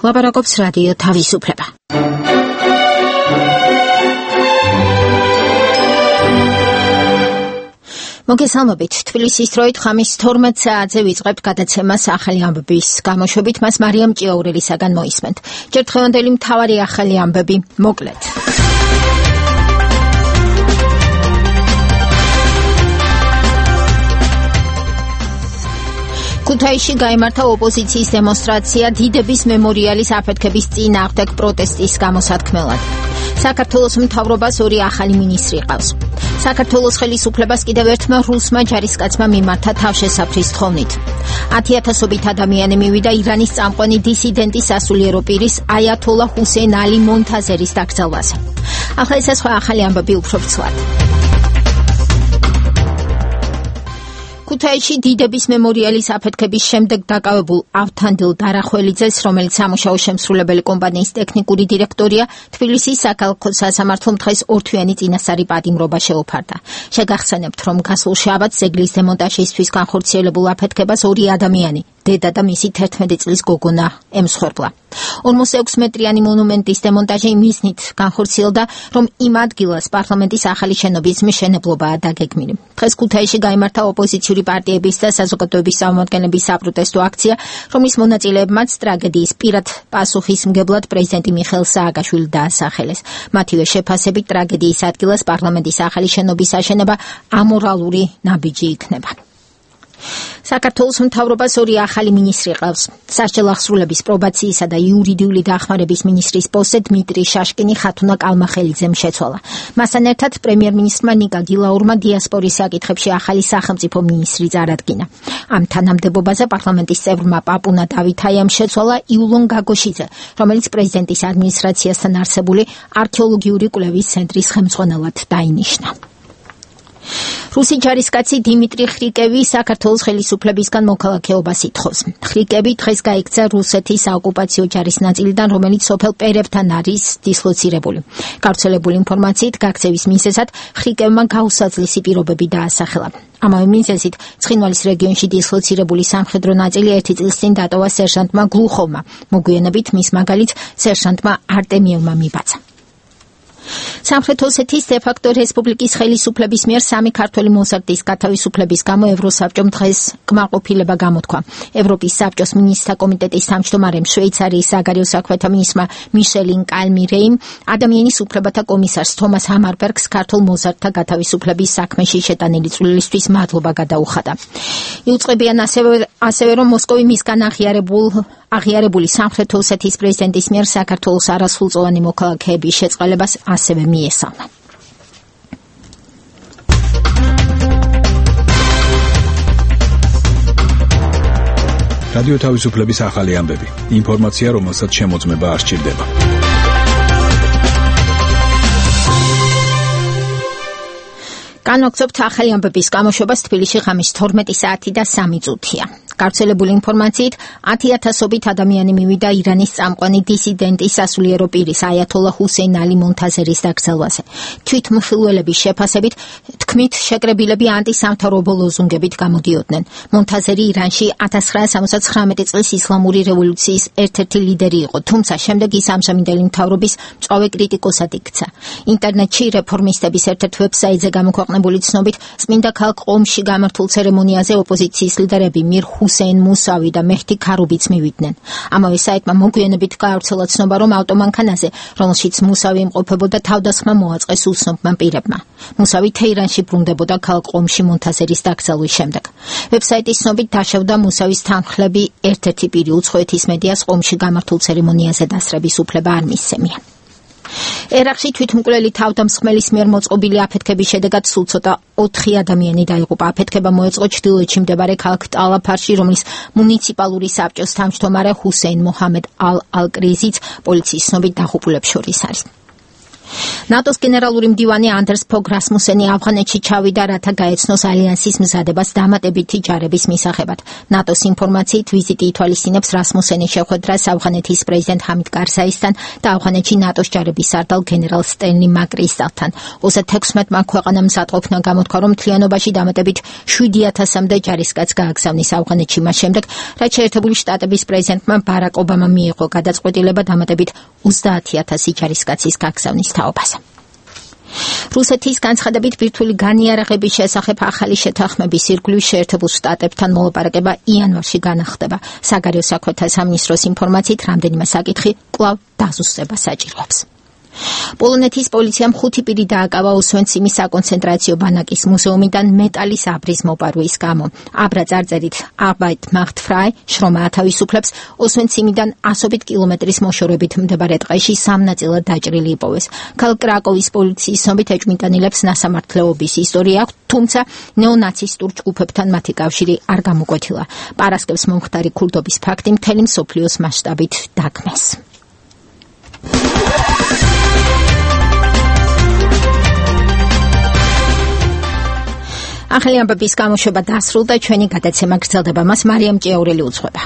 ლაპარაკობს რადიო თავისუფლება. მოგესალმებით, თბილისის დროით ხამის 12 საათზე ვიწყებთ გადაცემას ახალი ამბების გამოშვებით, მას მარიამ ჭიაურელისაგან მოისმენთ. ჯერ დღევანდელი მთავარი ახალი ამბები მოკლედ. ქუთაისში გაიმართა ოპოზიციის დემონსტრაცია დიდების მემორიალის აფეთქების წინააღმდეგ პროტესტის გამოსათქმელად. საქართველოს მთავრობას ორი ახალი მინისტრი ყავს. საქართველოს ხელისუფლებას კიდევ ერთმა რუსმა ჯარისკაცმა მიმართა თავშესაფრის თხოვნით. 10,000-ობით ადამიანი მივიდა ირანის წამყვანი დისიდენტის სასულიერო პირის აიათოლა ჰუსეინ ალი მონთაზერის დაკრძალვაზე. ახლა ეს სხვა ახალი ამბები უფრო ცვლად. ქუთაისში დიდების მემორიალის აფეთქების შემდეგ დაკავებულ ავთანდილ დარახველიძეს, რომელიც სამუშაო შემსრულებელი კომპანიის ტექნიკური დირექტორია, თბილისის საქალაქო სასამართლომ დღეს ორთვიანი წინასწარი პატიმრობა შეუფარდა. შეგახსენებთ, რომ გასულ შაბათს ძეგლის დემონტაჟისთვის განხორციელებულ აფეთქებას ორი ადამიანი, დედა და მისი 11 წლის გოგონა ემსხვერპლა. 46 მეტრიანი მონუმენტის დემონტაჟი მიზნით განხორციელდა, რომ იმ ადგილას პარლამენტის ახალი შენობის მშენებლობაა დაგეგმილი. დღეს ქუთაისში გაიმართა ოპოზიციური პარტიების და საზოგადოების წარმომადგენლების საპროტესტო აქცია, რომლის მონაწილეებმაც ტრაგედიის პირად პასუხისმგებლად პრეზიდენტი მიხეილ სააკაშვილი დაასახელეს. მათივე შეფასებით ტრაგედიის ადგილას პარლამენტის ახალი შენობის აშენება ამორალური ნაბიჯი იქნება. საქართველოს მთავრობას ორი ახალი მინისტრი ყავს. სასჯელ აღსრულების, პრობაციისა და იურიდიული დახმარების მინისტრის პოსტზე დმიტრი შაშკინი ხათუნა კალმახელიძემ შეცვალა. მასთან ერთად პრემიერ-მინისტრმა ნიკა გილაურმა დიასპორის საკითხებში ახალი სახელმწიფო მინისტრი წარადგინა. ამ თანამდებობაზე პარლამენტის წევრმა პაპუნა დავითაიამ შეცვალა იულონ გაგოშიძე, რომელიც პრეზიდენტის ადმინისტრაციასთან არსებული არქეოლოგიური კვლევის ცენტრის ხელმძღვანელად დაინიშნა. რუსი ჯარისკაცი დიმიტრი ხრიკევი საქართველოს ხელისუფლებისგან მოქალაქეობას ითხოვს. ხრიკევი დღეს გაიქცა რუსეთის საოკუპაციო ჯარის ნაწილიდან, რომელიც სოფელ პერევთან არის დისლოცირებული. გავრცელებული ინფორმაციით, გაქცევის მიზეზად ხრიკევმა გაუსაძლისი პირობები დაასახელა. ამავე მიზეზით, ცხინვალის რეგიონში დისლოცირებული სამხედრო ნაწილი 1 წლის წინ დატოვა სერჟანტმა გლუხოვმა. მოგვიანებით მის მაგალითს სერჟანტმა არტემიევმა მიბაცა. სამხრეთ ოსეთის დე-ფაქტო რესპუბლიკის ხელისუფლების მიერ სამი ქართველი მოსარდის გათავისუფლების გამო ევროსაბჭომ დღეს კმაყოფილება გამოთქვა. ევროპის საბჭოს მინისტრთა კომიტეტის თავმჯდომარემ, შვეიცარიის საგარეო საქმეთა მინისტრმა მიშელინ კალმირეიმ, ადამიანის უფლებათა კომისარს თომას ჰამარბერგს ქართულ მოსარდთა გათავისუფლების საქმეში შეტანილი წვლილისთვის მადლობა გადაუხადა. იუწყებიან ასევე რომ მოსკოვი მისგან აღიარებული სამხრეთ ოსეთის პრეზიდენტის მიერ საქართველოს არასრულწლოვანი მოქალაქეების შეწყალებას ასევე მიესალმა. რადიო თავისუფლების ახალი ამბები. ინფორმაცია, რომელსაც შემოწმება არ სჭირდება. განვაგრძობთ ახალი ამბების გამოშვებას თბილისში ხამის 12 საათი და 3 წუთია. გავრცელებული ინფორმაციით 10,000-ობით ადამიანი მივიდა ირანის წამყვანი დისიდენტის სასულიერო პირის აიათოლა ჰუსეინ ალი მონთაზერის დაკრძალვაზე. თვითმხილველების შეფასებით, თქმით შეკრებილები ანტისამთავრობო ლოზუნგებით გამოდიოდნენ. მონთაზერი ირანში 1979 წლის ისლამური რევოლუციის ერთ-ერთი ლიდერი იყო, თუმცა შემდეგ ის ამჟამინდელი მთავრობის მწვავე კრიტიკოსად იქცა. ინტერნეტში რეფორმისტების ერთ-ერთ ვებსაიტზე გამოქვეყნებული ცნობით, წმინდა ქალაქ ყომში გამართულ ცერემონიაზე ოპოზიციის ლიდერები მირ ჰუსეინ მუსავი და მეჰდი ქარუბიც მივიდნენ. ამავე საიტმა მოგვიანებით გაავრცელა ცნობა, რომ ავტომანქანაზე, რომელშიც მუსავი იმყოფებოდა, თავდასხმა მოაწყეს უცნობმა პირებმა. მუსავი თეირანში ბრუნდებოდა ქალაქ ყომში მონთაზერის დაკრძალვის შემდეგ. ვებსაიტის ცნობით დაშევდა მუსავის თანხლები ერთ-ერთი პირი უცხოეთის მედიას ყომში გამართულ ცერემონიაზე დასწრების უფლება არ მისცემია. ერაყში თვითმკვლელი თავდამსხმელის მიერ მოწყობილი აფეთქების შედეგად სულ ცოტა 4 ადამიანი დაიღუპა. აფეთქება მოეწყო ჩრდილოეთში მდებარე ქალაქ ტალაფარში, რომლის მუნიციპალური საბჭოს თავმჯდომარე ჰუსეინ მოჰამედ ალ-ალკრიზიც პოლიციის ცნობით დაღუპულებს შორის არის. ნატოს გენერალური მდივანი ანდერს ფოგ რასმუსენი ავღანეთში ჩავიდა, რათა გაეცნოს ალიანსის მზადებას დამატებითი ჯარების მისაღებად. ნატოს ინფორმაციით ვიზიტი ითვალისწინებს რასმუსენის შეხვედრას ავღანეთის პრეზიდენტ ჰამიდ კარზაისთან და ავღანეთში ნატოს ჯარების სარდალ გენერალ სტენლი მაკრისტალთან. 26-მა ქვეყანამ მზადყოფნა გამოთქვა, რომ მთლიანობაში დამატებით 7,000-მდე ჯარისკაც გააგზავნის ავღანეთში მას შემდეგ, რაც შეერთებული შტატების პრეზიდენტმა ბარაკ ობამამ მიიღო გადაწყვეტილება დამატებით 30,000 ჯარისკაცის გაგზავნის თაობაზე. რუსეთის განცხადებით ბირთვული განიარაღების შესახებ ახალი შეთანხმების ირგვლივ შეერთებულ შტატებთან მოლაპარაკება იანვარში განახდება. საგარეო საქმეთა სამინისტროს ინფორმაციით რამდენიმე საკითხი კვლავ დაზუსტებას საჭიროებს. პოლონეთის პოლიციამ 5 პირი დააკავა ოსვენციმის საკონცენტრაციო ბანაკის მუზეუმიდან მეტალის აბრის მოპარვის გამო. აბრა წარწერით Arbeit macht frei, შრომა ათავისუფლებს, ოსვენციმიდან 100 კილომეტრის მოშორებით მდებარე ტყეში 3 ნაწილად დაჭრილი იპოვეს. ქალ კრაკოვის პოლიციის ცნობით ეჭვმიტანილებს ნასამართლეობის ისტორია აქვთ, თუმცა ნეონაცისტურ ჯგუფებთან მათი კავშირი არ გამოკვეთილა. პარასკევს მომხდარი ქურდობის ფაქტი მთელი მსოფლიოს მასშტაბით დაგმეს. ახალი ამბების გამოშვება დასრულდა, ჩვენი გადაცემა გრძელდება, მას მარიამ ჭიაურელი უძღვება.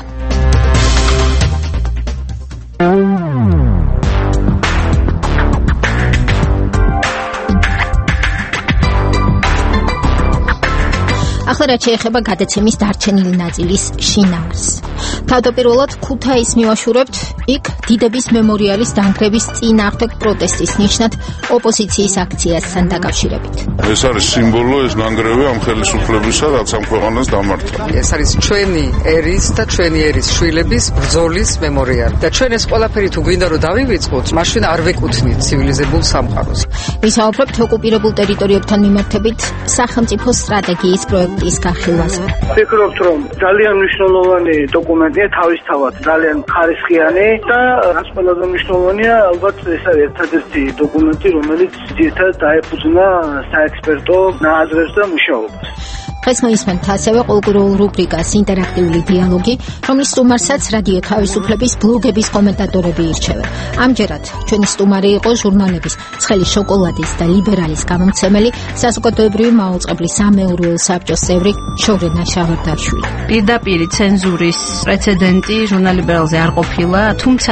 ახლა რაც შეეხება გადაცემის დარჩენილი ნაწილის შინაარსს. თავდაპირველად ქუთაისს მივაშურებთ იქ დიდების მემორიალის დანგრევის წინააღმდეგ პროტესტის ნიშნად ოპოზიციის აქციასთან დაკავშირებით. ეს არის სიმბოლო, ეს ნანგრევი ამ ხელისუფლებისა, რაც ამ ქვეყანას დამართა. ეს არის ჩვენი ერის და ჩვენი ერის შვილების ბრძოლის მემორიალი. და ჩვენ ეს ყველაფერი თუ გვინდა რომ დავივიწყოთ, მაშინ არ ვეკუთვნით ცივილიზებულ სამყაროს. ვისაუბრებთ ოკუპირებულ ტერიტორიებთან მიმართებით სახელმწიფო სტრატეგიის პროექტის გახილვაზე. ვფიქრობთ, რომ ძალიან მნიშვნელოვანი დოკუმენტია, თავისთავად ძალიან ხარისხიანი და რაც ყველაზე მნიშვნელოვანია, ალბათ ეს არის ერთადერთი დოკუმენტი, რომელიც ძირითადად დაეფუძნა საექსპერტო ნააზრევს და მუშაობას. დღეს მოისმენთ ასევე ყოველკვირეულ რუბრიკას ინტერაქტიული დიალოგი, რომლის სტუმარსაც რადიო თავისუფლების ბლოგების კომენტატორები ირჩევენ. ამჯერად ჩვენი სტუმარი იყო ჟურნალების ცხელი შოკოლადის და ლიბერალის გამომცემელი, საზოგადოებრივი მაუწყებლის სამეურვეო საბჭოს წევრი შოვრენა შავარდაშვილი. პირდაპირი ცენზურის პრეცედენტი ჟურნალ ლიბერალზე არ ყოფილა, თუმცა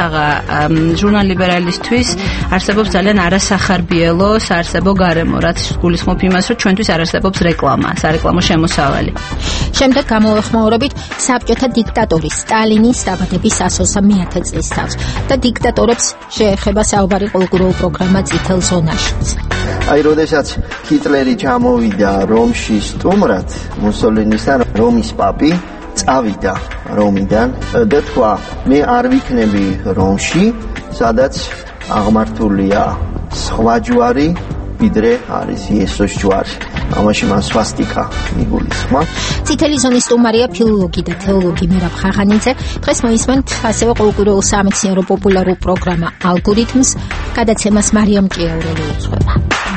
ჟურნალ ლიბერალისთვის არსებობს ძალიან არასახარბიელო საარსებო გარემო, რაც გულისხმობ იმას, რომ ჩვენთვის არ არსებობს რეკლამა, სარეკლამო მოსავალი. შემდეგ გამოვეხმაურებით საბჭოთა დიქტატორის სტალინის დაბადების 129 წლის თავს და დიქტატორებს შეეხება საუბარი ყოველკვირეულ პროგრამა წითელ ზონაშიც. აი, როდესაც ჰიტლერი ჩამოვიდა რომში სტუმრად მუსოლინისთან, რომის პაპი წავიდა რომიდან და თქვა, მე არ ვიქნები რომში, სადაც აღმართულია სხვა ჯვარი, ვიდრე არის იესოს ჯვარი. ამაში მას სვასტიკა მიგულისხმა. წითელი ზონის სტუმარია ფილოლოგი და თეოლოგი მირაბ ხახანიძე. დღეს მოისმენთ ასევე ყოველკვირეულ სამეცნიერო პოპულარულ პროგრამა ალგორითმს, გადაცემას მარიამ ჭიაურელი უძღვება.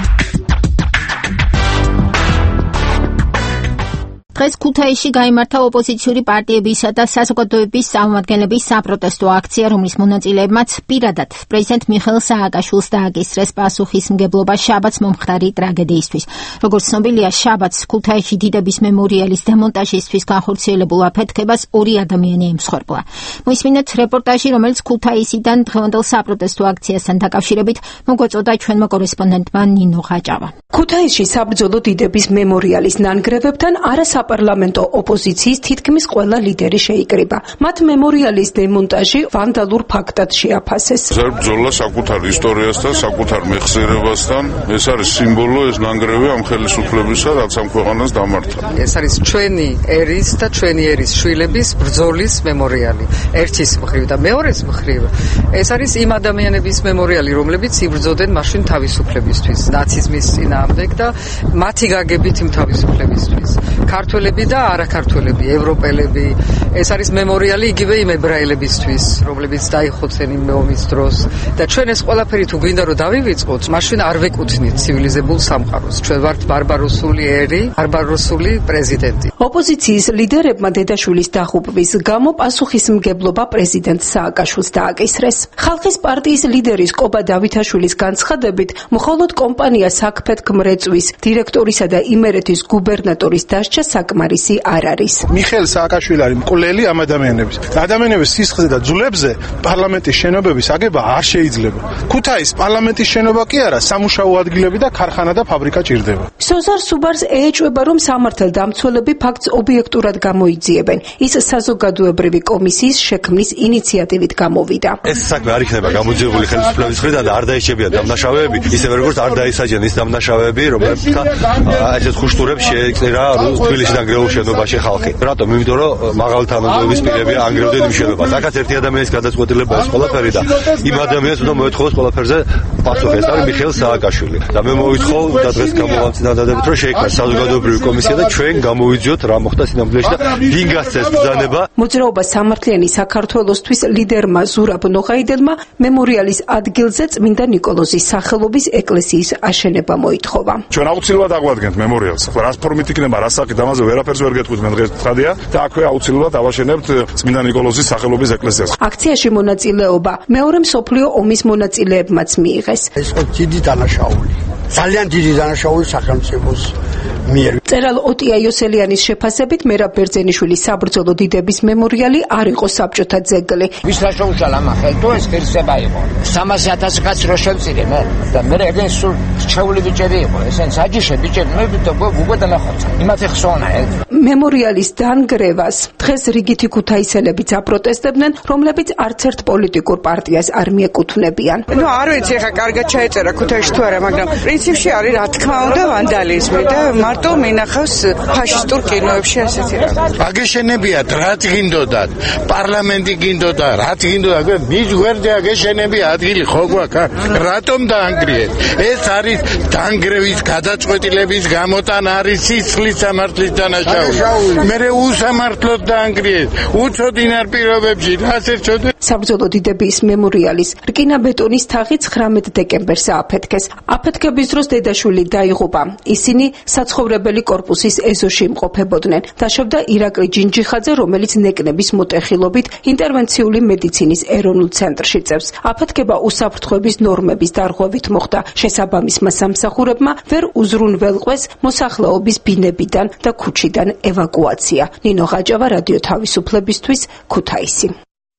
დღეს ქუთაისში გაიმართა ოპოზიციური პარტიებისა და საზოგადოების წარმომადგენლების საპროტესტო აქცია, რომლის მონაწილეებმაც პირადად პრეზიდენტ მიხეილ სააკაშვილს დააკისრეს პასუხისმგებლობა შაბათს მომხდარი ტრაგედიისთვის. როგორც ცნობილია, შაბათს ქუთაისში დიდების მემორიალის დემონტაჟისთვის განხორციელებულ აფეთქებას 2 ადამიანი ემსხვერპლა. მოისმინეთ რეპორტაჟი, რომელიც ქუთაისიდან დღევანდელ საპროტესტო აქციასთან დაკავშირებით მოგვაწოდა ჩვენმა კორესპონდენტმა ნინო ხაჭავა. ქუთაისში საბრძოლო დიდების მემორიალის ნანგრევებთან არასაპარლამენტო ოპოზიციის თითქმის ყველა ლიდერი შეიკრიბა. მათ მემორიალის დემონტაჟი ვანდალურ ფაქტად შეაფასეს. ეს ბრძოლა საკუთარ ისტორიასთან, საკუთარ მეხსიერებასთან, ეს არის სიმბოლო, ეს ნანგრევი ამ ხელისუფლებისა, რაც ამ ქვეყანას დამართა. ეს არის ჩვენი ერის და ჩვენი ერის შვილების ბრძოლის მემორიალი. ერთის მხრივ და მეორეს მხრივ ეს არის იმ ადამიანების მემორიალი, რომლებიც იბრძოდნენ მაშინ თავისუფლებისთვის, ნაციზმის წინააღმდეგ და მათი გაგებით იმ თავისუფლებისთვის. ქართველები და არაქართველები, ევროპელები. ეს არის მემორიალი იგივე იმ ებრაელებისთვის, რომლებიც დაიხოცენ იმ ომის დროს. და ჩვენ ეს ყველაფერი თუ გვინდა რომ დავივიწყოთ, მაშინ არ ვეკუთვნით ცივილიზებულ სამყაროს. ჩვენ ვართ ბარბაროსული ერი, ბარბაროსული პრეზიდენტი. ოპოზიციის ლიდერებმა დედაშვილის დაღუპვის გამო პასუხისმგებლობა პრეზიდენტ სააკაშვილს დააკისრეს. ხალხის პარტიის ლიდერის კობა დავითაშვილის განცხადებით, მხოლოდ კომპანია საქფეთქმრეწვის დირექტორისა და იმერეთის გუბერნატორის დასჯა საკმარისი არ არის. მიხეილ სააკაშვილი არის მკვლელი ამ ადამიანების. ადამიანების სისხლზე და ძვლებზე პარლამენტის შენობების აგება არ შეიძლება. ქუთაისის პარლამენტის შენობა კი არა, სამუშაო ადგილები და ქარხანა და ფაბრიკა ჭირდება. სოზარ სუბარს ეეჭვება, რომ სამართალდამცველები ფაქტს ობიექტურად გამოიძიებენ. ის საზოგადოებრივი კომისიის შექმნის ინიციატივით გამოვიდა. ეს საქმე არ იქნება გამოძიებული ხელისუფლების მხრიდან და არ დაიშებიან დამნაშავეები, ისევე როგორც არ დაისაჯენ ის დამნაშავეები, რომლებთა ესეთ ხუშტურებს შეეწერა თბილისში დანგრეულ შენობაში ხალხი. რატომ? იმიტომ რომ მაღალი თანამდებობის პირები ანგრევდნენ იმ შენობას. აქაც ერთი ადამიანის გადაწყვეტილება ეს ყველაფერი და იმ ადამიანს უნდა მოეთხოვოს ყველაფერზე პასუხი. ეს არის მიხეილ სააკაშვილი. და მე მოვითხოვ და დღეს გამოვამ წინადადებით, რომ შეიქმნას საზოგადოებრივი კომისია და ჩვენ გამოვიძიოთ რა მოხდა სინამდვილეში და ვინ გასცეს ბრძანება. მოძრაობა სამართლიანი საქართველოსთვის ლიდერმა ზურაბ ნოღაიდელმა მემორიალის ადგილზე წმინდა ნიკოლოზის სახელობის ეკლესიის აშენება მოითხოვა. ჩვენ აუცილებლად აღვადგენთ მემორიალს. რას ფორმით იქნება, რას საკით, ამაზე ვერაფერს ვერ გეტყვით მე დღეს ცხადია და აქვე აუცილებლად ავაშენებთ წმინდა ნიკოლოზის სახელობის ეკლესიას. აქციაში მონაწილეობა მეორე მსოფლიო ომის მონაწილეებმაც მიიღეს. ეს ხო დიდი დანაშაული. ძალიან დიდი დანაშაული სახელმწიფოს მიერ. წერალ ოტია იოსელიანის შეფასებით მერაბ ბერძენიშვილის საბრძოლო დიდების მემორიალი არ იყო საბჭოთა ძეგლი. ვის რა შეუშალა ახლა თუ ეს ღირსება იყო 300,000 კაცი რო შემწირე მე და მე ეგენ სულ ჩეული ბიჭები იყო ესენ საჯიში ბიჭები მე უგოდა ნახავცა იმათი ხსოვნა მემორიალის დანგრევას დღეს რიგითი ქუთაისელებიც აპროტესტებდნენ, რომლებიც არც ერთ პოლიტიკურ პარტიას არ მიეკუთვნებიან. არ ვიცი ახლა კარგად ჩაეწერა ქუთაისში თუ არა, მაგრამ პრინციპში არის რა თქმა უნდა ვანდალიზმი და მარტო მინახავს ფაშისტურ კინოებში ასეთი რაღაც. აგეშენებიათ რაც გინდოდათ, პარლამენტი გინდოდა, რაც გინდოდა, მის გვერდზე აგეშენებია ადგილი ხო გვაქვს? რატომ დაანგრიეთ? ეს არის დანგრევის გადაწყვეტილების გამოტანა, არის სისხლის სამართლის დანაშაული. მე უსამართლოდ დაანგრიეთ. უცოდინარ პირობებში რასერჩოდე. საბრძოლო დიდების მემორიალის რკინა-ბეტონის თაღი 19 დეკემბერს ააფეთქეს. აფეთქების დროს დედაშვილი დაიღუპა. ისინი საცხოვრებელი კორპუსის ეზოში იმყოფებოდნენ. დაშავდა ირაკლი ჯინჯიხაძე, რომელიც ნეკნების მოტეხილობით ინტერვენციული მედიცინის ეროვნულ ცენტრში წევს. აფეთქება უსაფრთხოების ნორმების დარღვევით მოხდა. შესაბამისმა სამსახურებმა ვერ უზრუნველყვეს მოსახლეობის ბინებიდან და ქუჩიდან ევაკუაცია. ნინო ღაჯავა, რადიო თავისუფლებისთვის, ქუთაისი.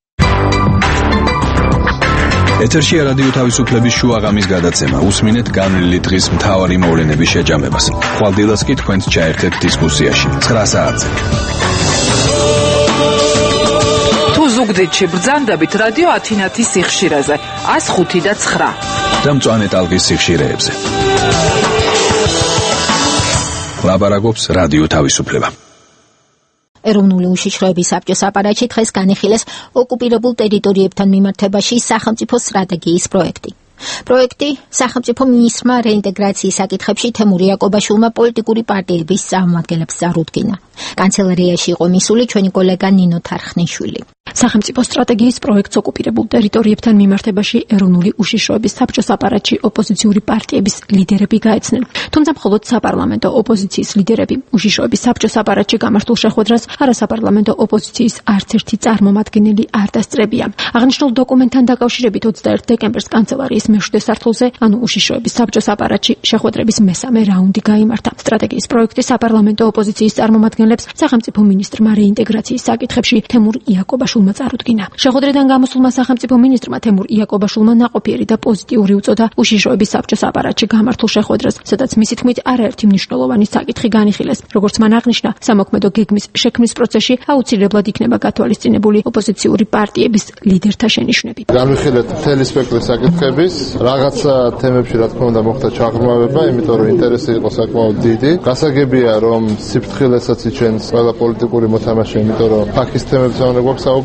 ეთერშია რადიო თავისუფლების შუაღამის გადაცემა. უსმინეთ განვლილი დღის მთავარი მოვლენების შეჯამებას. ხვალდილას კი თქვენს ჩაერთეთ დისკუსიაში 9 საათზე. თუ ზუგდიდში ბრძანდებით რადიო ათინათის სიხშირეზე 105 და 9 და მწვანე ტალღის სიხშირეებზე. ლაბარაკობს რადიო თავისუფლება. ეროვნული უშიშროების საბჭოს აპარატში დღეს განიხილეს ოკუპირებულ ტერიტორიებთან მიმართებაში სახელმწიფო სტრატეგიის პროექტი. პროექტი სახელმწიფო მინისტრმა რეინტეგრაციის საკითხებში თემურ იაკობაშვილმა პოლიტიკური პარტიების წარმომადგენლებს წარუდგინა. კანცელარიაში იყო მისული ჩვენი კოლეგა ნინო თარხნიშვილი. სახელმწიფო სტრატეგიის პროექტს ოკუპირებულ ტერიტორიებთან მიმართებაში ეროვნული უშიშროების საბჭოს აპარატში ოპოზიციური პარტიების ლიდერები გაეცნენ. თუმცა მხოლოდ საპარლამენტო ოპოზიციის ლიდერები უშიშროების საბჭოს აპარატში გამართულ შეხვედრას არასაპარლამენტო ოპოზიციის არც ერთი წარმომადგენელი არ დასწრებია. აღნიშნულ დოკუმენტთან დაკავშირებით 21 დეკემბერს კანცელარიის მეშვიდე სართულზე, ანუ უშიშროების საბჭოს აპარატში შეხვედრების მესამე რაუნდი გაიმართა. სტრატეგიის პროექტი საპარლამენტო ოპოზიციის წარმომადგენლებს სახელმწიფო მინისტრმა რეინტეგრაციის საკითხებში თემურ იაკობაშვილმა წარუდგინა. შეხვედრიდან გამოსულმა სახელმწიფო მინისტრმა თემურ იაკობაშვილმა ნაყოფიერი და პოზიტიური უწოდა უშიშროების საბჭოს აპარატში გამართულ შეხვედრას, სადაც მისი თქმით არაერთი მნიშვნელოვანი საკითხი განიხილეს. როგორც მან აღნიშნა, სამოქმედო გეგმის შექმნის პროცესში აუცილებლად იქნება გათვალისწინებული ოპოზიციური პარტიების ლიდერთა შენიშვნები. განვიხილეთ მთელი სპექტრი საკითხების, რაღაცა თემებში რა თქმა უნდა მოხდა ჩაღრმავება, იმიტომ რომ ინტერესი იყო საკმაოდ დიდი. გასაგებია, რომ სიფრთხილესაც იჩენს ყველა პოლიტიკური მოთამაშე, იმიტომ რომ ფაქის თემებზე უნდა გვაქვს საუბარი.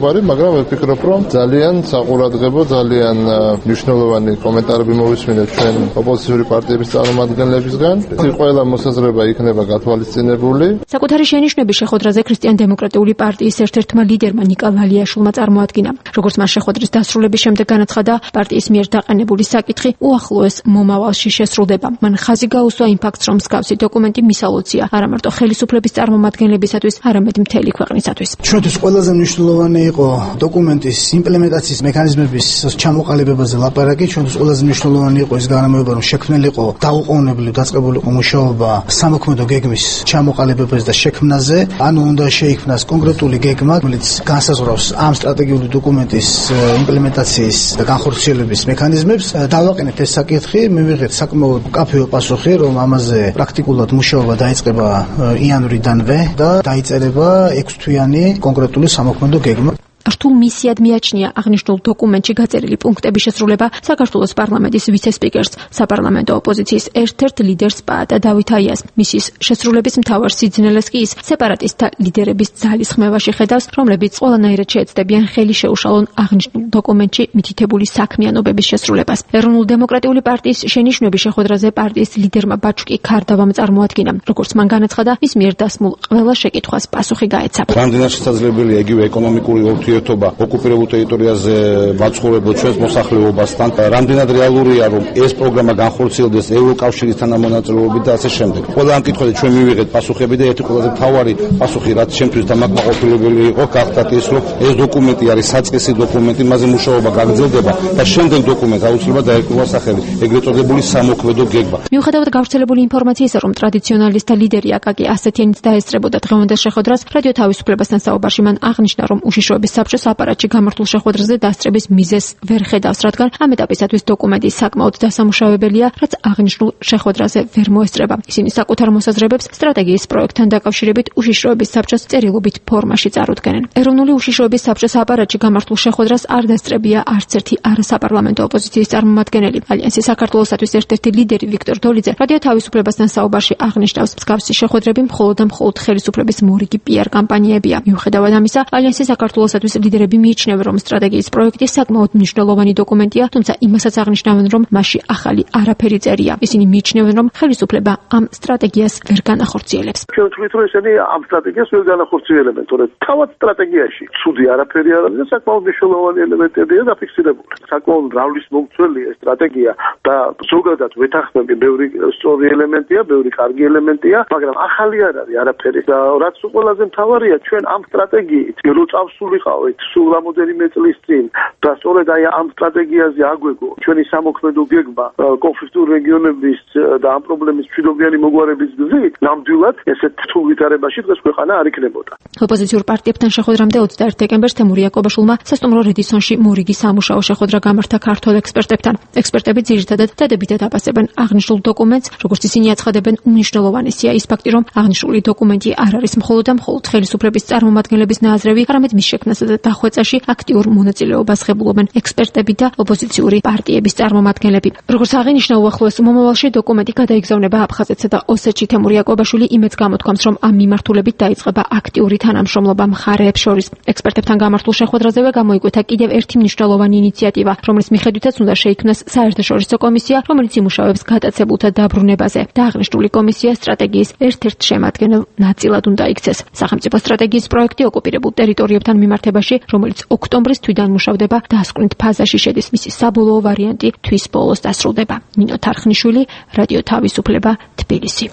საუბარი, მაგრამ ვფიქრობ, რომ ძალიან საყურადღებო, ძალიან მნიშვნელოვანი კომენტარები მოვისმინეთ ჩვენ ოპოზიციური პარტიების წარმომადგენლებისგან. ყველა მოსაზრება იქნება გათვალისწინებული. საკუთარი შენიშვნების შეხვედრაზე ქრისტიან-დემოკრატიული პარტიის ერთ-ერთმა ლიდერმა ნიკა ვალიაშვილმა წარმოადგინა, როგორც მას შეხვედრის დასრულების შემდეგ განაცხადა, პარტიის მიერ დაყენებული საკითხი უახლოეს მომავალში შესრულდება. მან ხაზი გაუსვა იმ ფაქტს, რომ მსგავსი დოკუმენტი მისალოცია არა მარტო ხელისუფლების წარმომადგენლებისათვის, არამედ მთელი ქვეყნისათვის. ჩვენთვის ყველაზე მნიშვნელოვანი იყო დოკუმენტის იმპლემენტაციის მექანიზმების ჩამოყალიბებაზე ლაპარაკი. ჩვენთვის ყველაზე მნიშვნელოვანი იყო ის განმეორება, რომ შექმნილიყო დაუყოვნებლივ დაწყებულიყო მუშაობა სამოქმედო გეგმის ჩამოყალიბებაზე და შექმნაზე. ანუ უნდა შეიქმნას კონკრეტული გეგმა, რომელიც განსაზღვრავს ამ სტრატეგიული დოკუმენტის იმპლემენტაციის და განხორციელების მექანიზმებს. დავაყენეთ ეს საკითხი, მივიღეთ საკმაოდ მკაფიო პასუხი, რომ ამაზე პრაქტიკულად მუშაობა დაიწყება იანვრიდანვე და დაიწერება 6 თვიანი კონკრეტული სამოქმედო გეგმა. რთულ მისიად მიაჩნია აღნიშნულ დოკუმენტში გაწერილი პუნქტების შესრულება საქართველოს პარლამენტის ვიცე-სპიკერს, საპარლამენტო ოპოზიციის ერთ-ერთ ლიდერს პაატა დავით აიას. მისის შესრულების მთავარ სიძნელეს კი ის სეპარატისტთა ლიდერების ძალის ხმევაში ხედავს, რომლებიც ყველანაირად შეეცდებიან ხელი შეუშალონ აღნიშნულ დოკუმენტში მითითებული საქმიანობების შესრულებას. ეროვნულ-დემოკრატიული პარტიის შენიშვნების შეხვედრაზე პარტიის ლიდერმა ბაჩუკი ქარდავამ წარმოადგინა, როგორც მან განაცხადა, მის მიერ დასმულ ყველა შეკითხვას პასუხი გაეცა. რამდენად შესაძლებელია იგივე ეკონომიკური ურთიერთობა ოკუპირებულ ტერიტორიაზე მაცხოვრებელ ჩვენს მოსახლეობასთან, რამდენად რეალურია, რომ ეს პროგრამა განხორციელდეს ევროკავშირის თანამონაწილეობით და ასე შემდეგ. ყველა ამ კითხვაზე ჩვენ მივიღეთ პასუხები და ერთი ყველაზე მთავარი პასუხი, რაც ჩემთვის დამაკმაყოფილებელი იყო, გახდათ ის, რომ ეს დოკუმენტი არის საწყისი დოკუმენტი, მასზე მუშაობა გაგრძელდება და შემდეგ დოკუმენტს აუცილებლად დაერქვა სახელი, ეგრეთ წოდებული სამოქმედო გეგმა. მიუხედავად გავრცელებული ინფორმაციისა, რომ ტრადიციონალისტთა ლიდერი აკაკი ასეთიანიც დაესწრებოდა დღევანდელ შეხვედრას, რადიო თავისუფლებასთან საუბარში მან აღნიშნა, რომ უშიშროების საბჭოს აპარატში გამართულ შეხვედრაზე დასწრების მიზეზს ვერ ხედავს, რადგან ამ ეტაპისათვის დოკუმენტი საკმაოდ დასამუშავებელია, რაც აღნიშნულ შეხვედრაზე ვერ მოესწრება. ისინი საკუთარ მოსაზრებებს სტრატეგიის პროექტთან დაკავშირებით უშიშროების საბჭოს წერილობით ფორმაში წარუდგენენ. ეროვნული უშიშროების საბჭოს აპარატში გამართულ შეხვედრას არ დასწრებია არც ერთი არასაპარლამენტო ოპოზიციის წარმომადგენელი. ალიანსი საქართველოსათვის ერთ-ერთი ლიდერი ვიქტორ დოლიძე რადიო თავისუფლებასთან საუბარში აღნიშნავს, მსგავსი შეხვედრები მხოლოდ და მხოლოდ ხელისუფლების მორიგი პიარ კამპანიებია. მიუხედავად ამისა, ალიანსი საქართველოსათვის ლიდერები მიიჩნევენ, რომ სტრატეგიის პროექტი საკმაოდ მნიშვნელოვანი დოკუმენტია, თუმცა იმასაც აღნიშნავენ, რომ მასში ახალი არაფერი წერია. ისინი მიიჩნევენ, რომ ხელისუფლება ამ სტრატეგიას ვერ განახორციელებს. ჩვენ ვთქვით, რომ ესენი ამ სტრატეგიას ვერ განახორციელებენ, თორემ თავად სტრატეგიაში ცუდი არაფერი არ არის და საკმაოდ მნიშვნელოვანი ელემენტებია დაფიქსირებული. საკმაოდ მრავალისმომცველია ეს სტრატეგია და ზოგადად ვეთანხმები, ბევრი სწორი ელემენტია, ბევრი კარგი ელემენტია, მაგრამ ახალი არ არის არაფერი და რაც ყველაზე მთავარია, ჩვენ ამ სტრატეგიით რო წავსულიყავით სულ რამოდენიმე წლის წინ და სწორედ აი ამ სტრატეგიაზე აგვეგო ჩვენი სამოქმედო გეგმა კონფლიქტურ რეგიონების და ამ პრობლემის მშვიდობიანი მოგვარების გზით, ნამდვილად ესეთ რთულ ვითარებაში დღეს ქვეყანა არ იქნებოდა. ოპოზიციურ პარტიებთან შეხვედრამდე 21 დეკემბერს თემურ იაკობაშვილმა სასტუმრო რედისონში მორიგი სამუშაო შეხვედრა გამართა ქართველ ექსპერტებთან. ექსპერტები ძირითადად დადებითად აფასებენ აღნიშნულ დოკუმენტს, როგორც ისინი აცხადებენ, უნიშნელოვანესია ის ფაქტი, რომ აღნიშნული დოკუმენტი არ არის მხოლოდ და მხოლოდ ხელისუფლების წარმომადგენლების ნაზრევი, არამედ მის შექმნასა და დახვეწაში აქტიურ მონაწილეობას ღებულობენ ექსპერტები და ოპოზიციური პარტიების წარმომადგენლები. როგორც აღინიშნა, უახლოეს მომავალში დოკუმენტი გადაიგზავნება აფხაზეთსა და ოსეთში. თემურ იაკობაშვილი იმედს გამოთქვამს, რომ ამ მიმართულებით დაიწყება აქტიური თანამშრომლობა მხარეებს შორის. ექსპერტებთან გამართულ შეხვედრაზევე გამოიკვეთა კიდევ ერთი მნიშვნელოვანი ინიციატივა, რომლის მიხედვითაც უნდა შეიქმნას საერთაშორისო კომისია, რომელიც იმუშავებს გატაცებულთა დაბრუნებაზე. და აღნიშნული კომისია სტრატეგიის ერთ-ერთ შემადგენელ ნაწილად უნდა იქცეს. სახელმწიფო სტრატეგიის პროექტი ოკუპირებულ ტერიტორიებთან მიმართებაში, რომელიც ოქტომბრის თვიდან მუშავდება, დასკვნით ფაზაში შედის. მისი საბოლოო ვარიანტი თვის ბოლოს დასრულდება. ნინო თარხნიშვილი, რადიო თავისუფლება, თბილისი.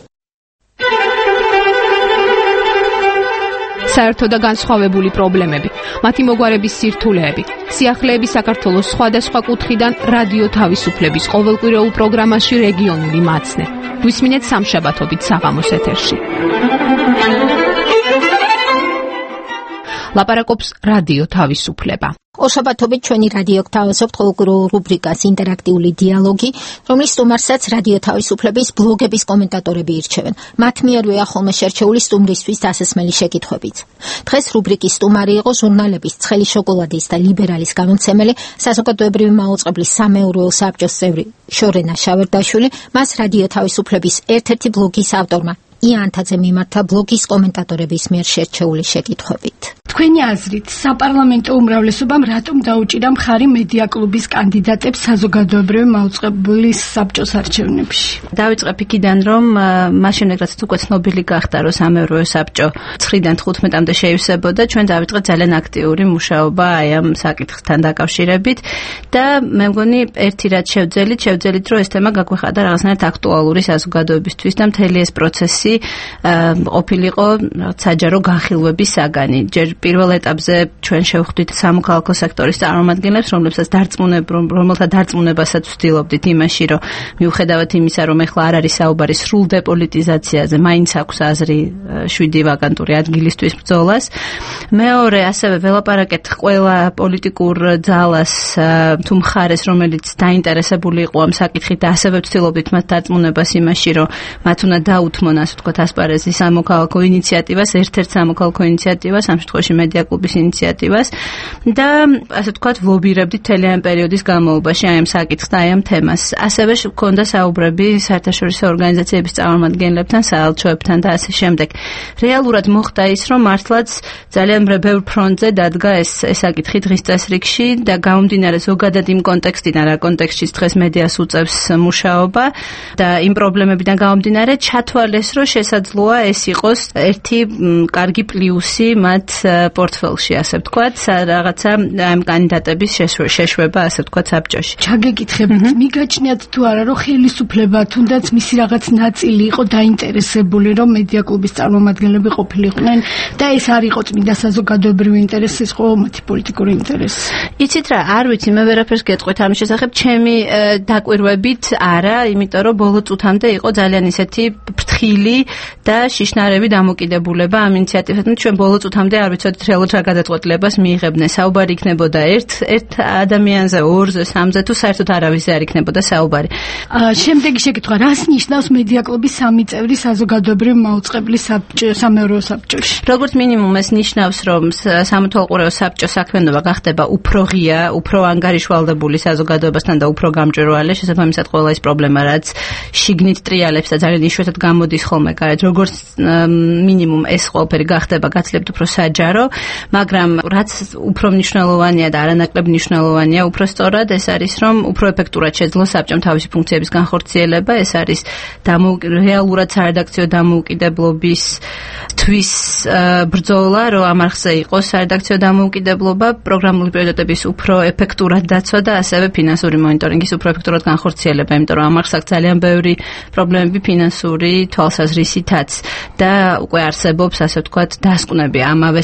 საერთო და განსხვავებული პრობლემები, მათი მოგვარების სირთულეები, სიახლეები საქართველოს სხვადასხვა კუთხიდან რადიო თავისუფლების ყოველკვირეულ პროგრამაში რეგიონული მაცნე. გვისმინეთ სამშაბათობით საღამოს ეთერში. ლაპარაკობს რადიო თავისუფლება. ორშაბათობით ჩვენი რადიო გთავაზობთ ყოველკვირეულ რუბრიკას ინტერაქტიული დიალოგი, რომლის სტუმარსაც რადიო თავისუფლების ბლოგების კომენტატორები ირჩევენ. მათ მიერვე ახალმე შერჩეული სტუმრისთვის დასასმელი შეკითხვებით. დღეს რუბრიკის სტუმარი იყო ჟურნალების ცხელი შოკოლადის და ლიბერალის გამომცემელი, საზოგადოებრივი მაუწყებლის სამეურვეო საბჭოს წევრი შორენა შავერდაშვილი, მას რადიო თავისუფლების ერთ-ერთი ბლოგის ავტორმა იანთაძე მიმართა ბლოგის კომენტატორების მიერ შერჩეული შეკითხვებით. თქვენი აზრით, საპარლამენტო უმრავლესობამ რატომ დაუჭირა მხარი მედია კლუბის კანდიდატებს საზოგადოებრივი მაუწყებლის საბჭოს არჩევნებში? დავიწყებ იქიდან, რომ მას შემდეგ რაც უკვე ცნობილი გახდა, რომ სამეურვეო საბჭო 9-დან 15-მდე შეივსებოდა, ჩვენ დავიწყეთ ძალიან აქტიური მუშაობა აი ამ საკითხთან დაკავშირებით და მე მგონი ერთი რაც შევძელით, რომ ეს თემა გაგვეხადა რაღაცნაირად აქტუალური საზოგადოებისთვის და მთელი ეს პროცესი ყოფილიყო საჯარო განხილვების საგანი. ჯერ პირველ ეტაპზე ჩვენ შევხვდით სამოქალაქო სექტორის წარმომადგენლებს, რომელთა დარწმუნებასაც ვცდილობდით იმაში, რომ მიუხედავად იმისა, რომ ეხლა არ არის საუბარი სრულ დეპოლიტიზაციაზე, მაინც აქვს აზრი 7 ვაკანტური ადგილისთვის ბრძოლას. მეორე, ასევე ველაპარაკეთ ყველა პოლიტიკურ ძალას თუ მხარეს, რომელიც დაინტერესებული იყო ამ საკითხით და ასევე ვცდილობდით მათ დარწმუნებას იმაში, რომ მათ უნდა დაუთმონ, ასე ვთქვათ, ასპარეზის სამოქალაქო ინიციატივას, ერთ-ერთ სამოქალაქო ინიციატივას, ამ შემთხვევაში მედია კლუბის ინიციატივას და ასე ვთქვათ, ვლობირებდით მთელი ამ პერიოდის განმავლობაში აი ამ საკითხს და აი ამ თემას. ასევე ჰქონდა საუბრები საერთაშორისო ორგანიზაციების წარმომადგენლებთან, საელჩოებთან და ასე შემდეგ. რეალურად მოხდა ის, რომ მართლაც ძალიან ბევრ ფრონტზე დადგა ეს საკითხი დღის წესრიგში და გამომდინარე ზოგადად იმ კონტექსტიდან, რა კონტექსტშიც დღეს მედიას უწევს მუშაობა და იმ პრობლემებიდან გამომდინარე ჩათვალეს, რომ შესაძლოა ეს იყოს ერთი კარგი პლუსი მათ პორტფელში, ასე ვთქვათ, რაღაცა ამ კანდიდატების შეშვება, ასე ვთქვათ, საბჭოში. ჩაგეკითხებით, მიგაჩნიათ თუ არა, რომ ხელისუფლება თუნდაც მისი რაღაც ნაწილი იყო დაინტერესებული, რომ მედია კლუბის წარმომადგენლები ყოფილიყვნენ და ეს არ იყო წმინდა საზოგადოებრივი ინტერესი, ის იყო მათი პოლიტიკური ინტერესი. იცით რა, არ ვიცი, მე ვერაფერს გეტყვით ამის შესახებ, ჩემი დაკვირვებით არა, იმიტომ რომ ბოლო წუთამდე იყო ძალიან ისეთი ფრთხილი და შიშნარები დამოკიდებულება ამ ინიციატივასთან. ჩვენ ბოლო წუთამდე არ ვიცოდით რეალურად რა გადაწყვეტილებას მიიღებდნენ. საუბარი იქნებოდა ერთ ადამიანზე, 2-ზე, 3-ზე თუ საერთოდ არავისზე არ იქნებოდა საუბარი. შემდეგი შეკითხვა, რას ნიშნავს მედია კლუბის 3 წევრი საზოგადოებრივი მაუწყებლის სამეურვეო საბჭოში? როგორც მინიმუმ ეს ნიშნავს, რომ სამოთვალყურეო საბჭოს საქმიანობა გახდება უფრო ღია, უფრო ანგარიშვალდებული საზოგადოებასთან და უფრო გამჭვირვალე, შესაბამისად ყველა ის პრობლემა, რაც შიგნით ტრიალებს და ძალიან იშვიათად გამოდის ხოლმე გარეთ, როგორც მინიმუმ ეს ყველაფერი გახდება გაცილებით უფრო საჯარო, მაგრამ რაც უფრო მნიშვნელოვანია და არანაკლებ მნიშვნელოვანია, უფრო სწორად ეს არის, რომ უფრო ეფექტურად შეძლოს საბჭომ თავისი ფუნქციების განხორციელება, ეს არის რეალურად სარედაქციო დამოუკიდებლობის თვის ბრძოლა, რომ ამ არხზე იყოს სარედაქციო დამოუკიდებლობა, პროგრამული პრიორიტეტების უფრო ეფექტურად დაცვა და ასევე ფინანსური მონიტორინგის უფრო ეფექტურად განხორციელება, იმიტომ რომ ამ არხს აქვს ძალიან ბევრი პრობლემები ფინანსური თვალსაზრისითაც და უკვე არსებობს, ასე ვთქვათ, დასკვნები ამავე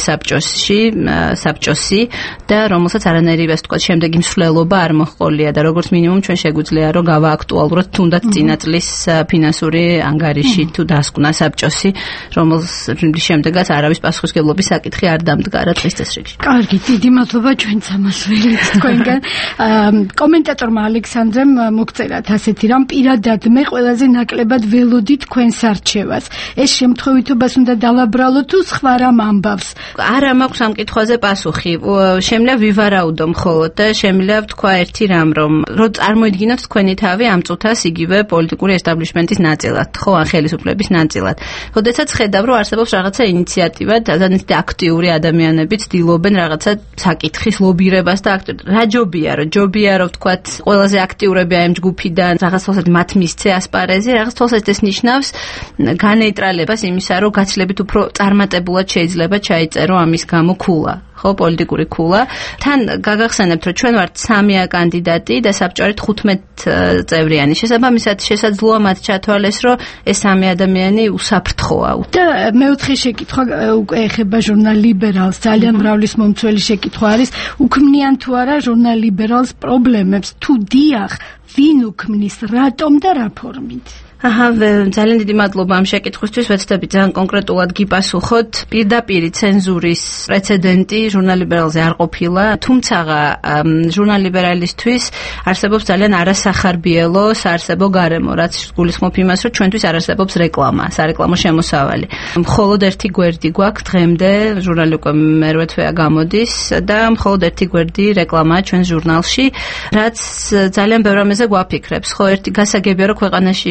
საბჭოსი და რომელსაც არანაირი, ასე ვთქვათ, შემდეგი მსვლელობა არ მოჰყოლია და როგორც მინიმუმ ჩვენ შეგვიძლია რომ გავააქტუალუროთ თუნდაც წინა წლის ფინანსური ანგარიში თუ დასკვნა საბჭოსი, რომელს შემდეგაც არავის პასუხისმგებლობის საკითხი არ დამდგარა დღის წესრიგში. კარგი, დიდი მადლობა ჩვენც ამას ველით თქვენგან. კომენტატორმა ალექსანდრემ მოგწერათ ასეთი რამ, პირადად მე ყველაზე ნაკლებად ველოდი თქვენს არჩევას. ეს შემთხვევითობას უნდა დავაბრალო თუ სხვა რამ ამბავს? არა მაქვს ამ კითხვაზე პასუხი. შემიძლია ვივარაუდო მხოლოდ და შემიძლია ვთქვა ერთი რამ, რომ წარმოიდგინოთ თქვენი თავი ამ წუთას იგივე პოლიტიკური ესტაბლიშმენტის ნაწილად, ხო, ან ხელისუფლების ნაწილად. როდესაც ხედავ, რომ არსებობს რაღაცა ინიციატივა, ძალიან აქტიური ადამიანები ცდილობენ რაღაცა საკითხის ლობირებას და რა ჯობია, რომ ვთქვათ, ყველაზე აქტიურები ამ ჯგუფიდან რაღაც თვალსაჩინო მათ მისცე ასპარეზი, რაღაც თვალსაჩინო ეს ნიშნავს განეიტრალებას იმისა, რომ გაცილებით უფრო წარმატებულად შეიძლება ჩაიწერო ამის გამო ქულა. ხო, პოლიტიკური ქულა. თან გაგახსენებთ, რომ ჩვენ ვართ 3 კანდიდატი და საბჭორი 15 წევრიანი. შესაბამისად, შესაძლოა მათ ჩათვალეს, რომ ეს 3 ადამიანი უსაფრთხოა. და მეოთხე შეკითხვა უკვე ეხება ჟურნალ ლიბერალს. ძალიან მრავლის მომცველი შეკითხვა არის, უქმნიან თუ არა ჟურნალ ლიბერალს პრობლემებს, თუ დიახ, ვინ უქმნის, რატომ და რა ფორმით? ძალიან დიდი მადლობა ამ შეკითხვისთვის, ვეცდები ძალიან კონკრეტულად გიპასუხოთ. პირდაპირი ცენზურის პრეცედენტი ჟურნალ ლიბერალზე არ ყოფილა, თუმცა ჟურნალ ლიბერალისთვის არსებობს ძალიან არასახარბიელო საარსებო გარემო, რაც გულისხმობ იმას, რომ ჩვენთვის არ არსებობს რეკლამა, სარეკლამო შემოსავალი. მხოლოდ ერთი გვერდი გვაქვს დღემდე, ჟურნალი უკვე მერვე თვეა გამოდის და მხოლოდ ერთი გვერდი რეკლამაა ჩვენს ჟურნალში, რაც ძალიან ბევრ რამეზე გვაფიქრებს. ხო, ერთი გასაგებია, რომ ქვეყანაში იყო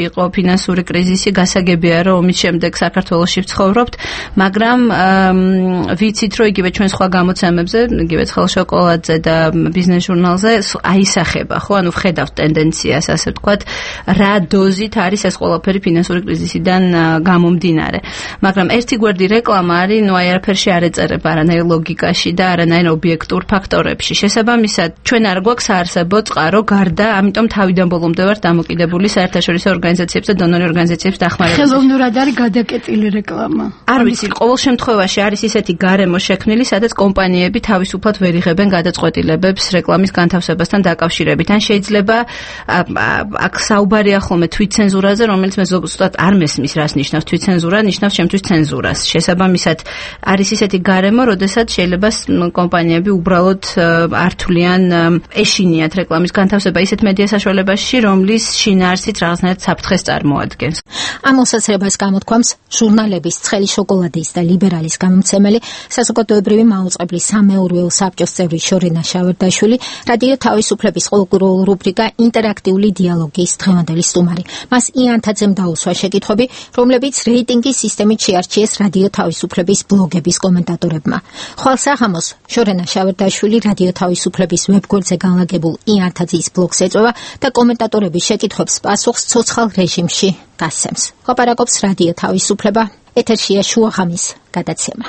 ფინანსური კრიზისი, გასაგებია რომ ომის შემდეგ საქართველოში ვცხოვრობთ, მაგრამ ვიცით რომ იგივე ჩვენ სხვა გამოცემებზე, იგივე ცხელ შოკოლადზე და ბიზნეს ჟურნალზე აისახება, ხო, ანუ ვხედავთ ტენდენციას, ასე ვთქვათ, რა დოზით არის ეს ყველაფერი ფინანსური კრიზისიდან გამომდინარე. მაგრამ ერთი გვერდი რეკლამა არის, ნუ აი არაფერში არ ეწერება არანაირ ლოგიკაში და არანაირ ობიექტურ ფაქტორებში. შესაბამისად, ჩვენ არ გვაქვს საარსებო წყარო გარდა, ამიტომ თავიდან ბოლომდე ვართ დამოკიდებული საერთაშორისო ორგანიზაციებს და დონორი ორგანიზაციებს დახმარებაზე. ხელოვნურად არის გადაკეტილი რეკლამა. არ ვიცი, ყოველ შემთხვევაში არის ისეთი გარემო შექმნილი, სადაც კომპანიები თავისუფლად ვერ იღებენ გადაწყვეტილებებს რეკლამის განთავსებასთან დაკავშირებით. ან შეიძლება აქ საუბარია ხოლმე თვითცენზურაზე, რომელიც მე ზოგადად არ მესმის, რას ნიშნავს თვითცენზურა, ნიშნავს ჩემთვის ცენზურას. შესაბამისად, არის ისეთი გარემო, როდესაც შეიძლება კომპანიები უბრალოდ არ თვლიან ეშინიათ რეკლამის განთავსება ისეთ მედია საშუალებაში, რომლის შინაარსით რაღაცნაირად საფრთხეს წარმოადგენს. ამ მოსაცრებას გამოთქვამს ჟურნალების ცხელი შოკოლადის და ლიბერალის გამომცემელი, საზოგადოებრივი მაუწყებლის სამეურვეო საბჭოს წევრი შორენა შავერდაშვილი, რადიო თავისუფლების ყოველკვირეულ რუბრიკა ინტერაქტიული დიალოგის დღევანდელი სტუმარი. მას იანთაძემ დაუსვა შეკითხვები, რომლებიც რეიტინგის სისტემით შეარჩიეს რადიო თავისუფლების ბლოგების კომენტატორებმა. ხვალ საღამოს შორენა შავერდაშვილი რადიო თავისუფლების ვებგვერდზე განლაგებულ იანთაძის ბლოგს ეწვევა და კომენტატორების შეკითხვებს პასუხს ცოცხალ რეჟიმში გასცემს. ლაპარაკობს რადიო თავისუფლება, ეთერშია შუაღამის გადაცემა.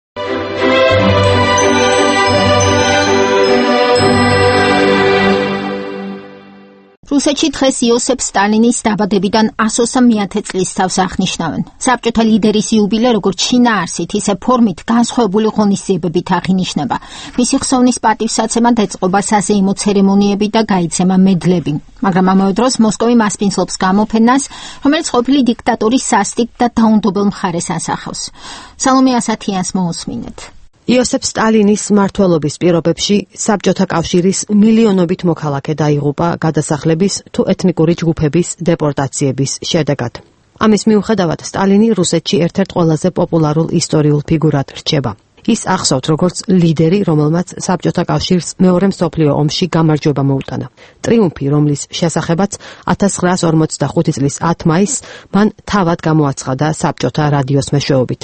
რუსეთში დღეს იოსებ სტალინის დაბადებიდან 120 წლის თავს აღნიშნავენ. საბჭოთა ლიდერის იუბილე როგორც შინაარსით, ისე ფორმით განსხვავებული ღონისძიებებით აღინიშნება. მისი ხსოვნის პატივსაცემად ეწყობა საზეიმო ცერემონიები და გაიცემა მედლები. მაგრამ ამავე დროს მოსკოვი მასპინძლობს გამოფენას, რომელიც ყოფილი დიქტატორის სასტიკ და დაუნდობელ მხარეს ასახავს. სალომე ასათიანს მოусმინეთ. იოსებ სტალინის მმართველობის პირობებში საბჭოთა კავშირის მილიონობით მოქალაქე დაიღუპა გადასახლების თუ ეთნიკური ჯგუფების დეპორტაციების შედეგად. ამის მიუხედავად სტალინი რუსეთში ერთ-ერთ ყველაზე პოპულარულ ისტორიულ ფიგურად რჩება. ის ახსოვთ როგორც ლიდერი, რომელმაც საბჭოთა კავშირს მეორე მსოფლიო ომში გამარჯვება მოუტანა. ტრიუმფი, რომლის შესახებაც 1945 წლის 10 მაისს მან თავად გამოაცხადა საბჭოთა რადიოს მეშვეობით.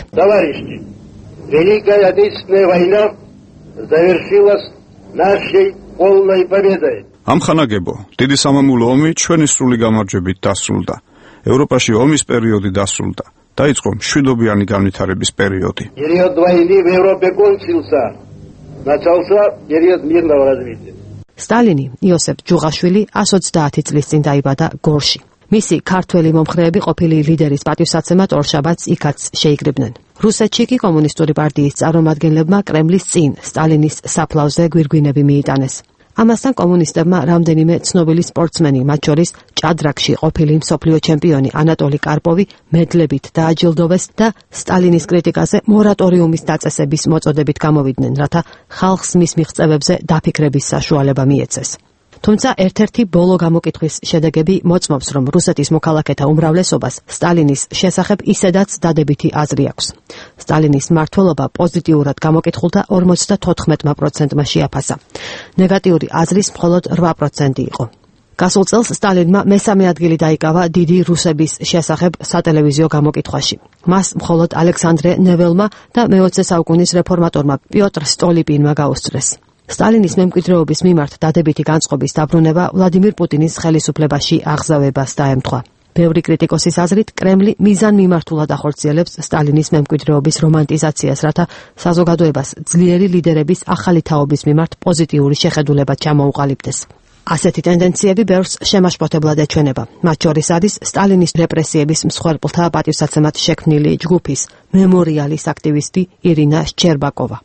Великая Отечественная война завершилась нашей полной победой. ამხანაგებო, დიდი სამამულო ომი ჩვენი სრული გამარჯვებით დასრულდა. ევროპაში ომის პერიოდი დასრულდა. დაიწყო მშვიდობიანი განვითარების პერიოდი. Период войны в Европе кончился. Начался период мирного развития. სტალინი იოსებ ჯუღაშვილი 130 წლის წინ დაიბადა გორში. მისი ქართველი მომხრეები ყოფილი ლიდერის პატივსაცემად ორშაბათს იქაც შეიკრიბნენ. რუსეთში კი კომუნისტური პარტიის წარმომადგენლებმა კრემლის წინ სტალინის საფლავზე გვირგვინები მიიტანეს. ამასთან კომუნისტებმა რამდენიმე ცნობილი სპორტსმენი, მათ შორის ჭადრაკში ყოფილი მსოფლიო ჩემპიონი ანატოლი კარპოვი მედლებით დააჯილდოვეს და სტალინის კრიტიკაზე მორატორიუმის დაწესების მოწოდებით გამოვიდნენ, რათა ხალხს მის მიღწევებზე დაფიქრების საშუალება მიეცეს. თუმცა ერთ-ერთი ბოლო გამოკითხვის შედეგები მოწმობს, რომ რუსეთის მოქალაქეთა უმრავლესობას სტალინის შესახებ ისედაც დადებითი აზრი აქვს. სტალინის მმართველობა პოზიტიურად გამოკითხულთა 54%-მა შეაფასა. ნეგატიური აზრის მხოლოდ 8% იყო. გასულ წელს სტალინმა მესამე ადგილი დაიკავა დიდი რუსების შესახებ სატელევიზიო გამოკითხვაში. მას მხოლოდ ალექსანდრე ნეველმა და მე-20 საუკუნის რეფორმატორმა პიოტრ სტოლიპინმა გაუსწრეს. სტალინის მემკვიდრეობის მიმართ დადებითი განწყობის დაბრუნება ვლადიმირ პუტინის ხელისუფლებაში აღზევებას დაემთხვა. ბევრი კრიტიკოსის აზრით, კრემლი მიზანმიმართულად ახორციელებს სტალინის მემკვიდრეობის რომანტიზაციას, რათა საზოგადოებას ძლიერი ლიდერების ახალი თაობის მიმართ პოზიტიური შეხედულება ჩამოუყალიბდეს. ასეთი ტენდენციები ბევრს შემაშფოთებლად ეჩვენება. მათ შორის არის სტალინის რეპრესიების მსხვერპლთა პატივსაცემად შექმნილი ჯგუფის მემორიალის აქტივისტი ირინა შჩერბაკოვა.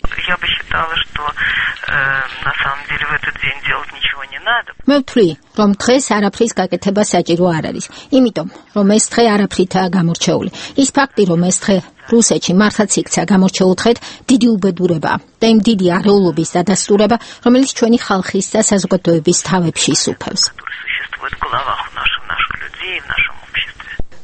На самом деле в этот день делать ничего не надо. მე ვთვლი, რომ დღეს არაფრის გაკეთება საჭირო არ არის. იმიტომ, რომ ეს დღე არაფრითაა გამორჩეული. ის ფაქტი, რომ ეს დღე რუსეთში მართლაც იქცა გამორჩეულ დღედ, დიდი უბედურებაა და იმ დიდი არეულობის დადასტურება, რომელიც ჩვენი ხალხის და საზოგადოების თავებში ისუფევს.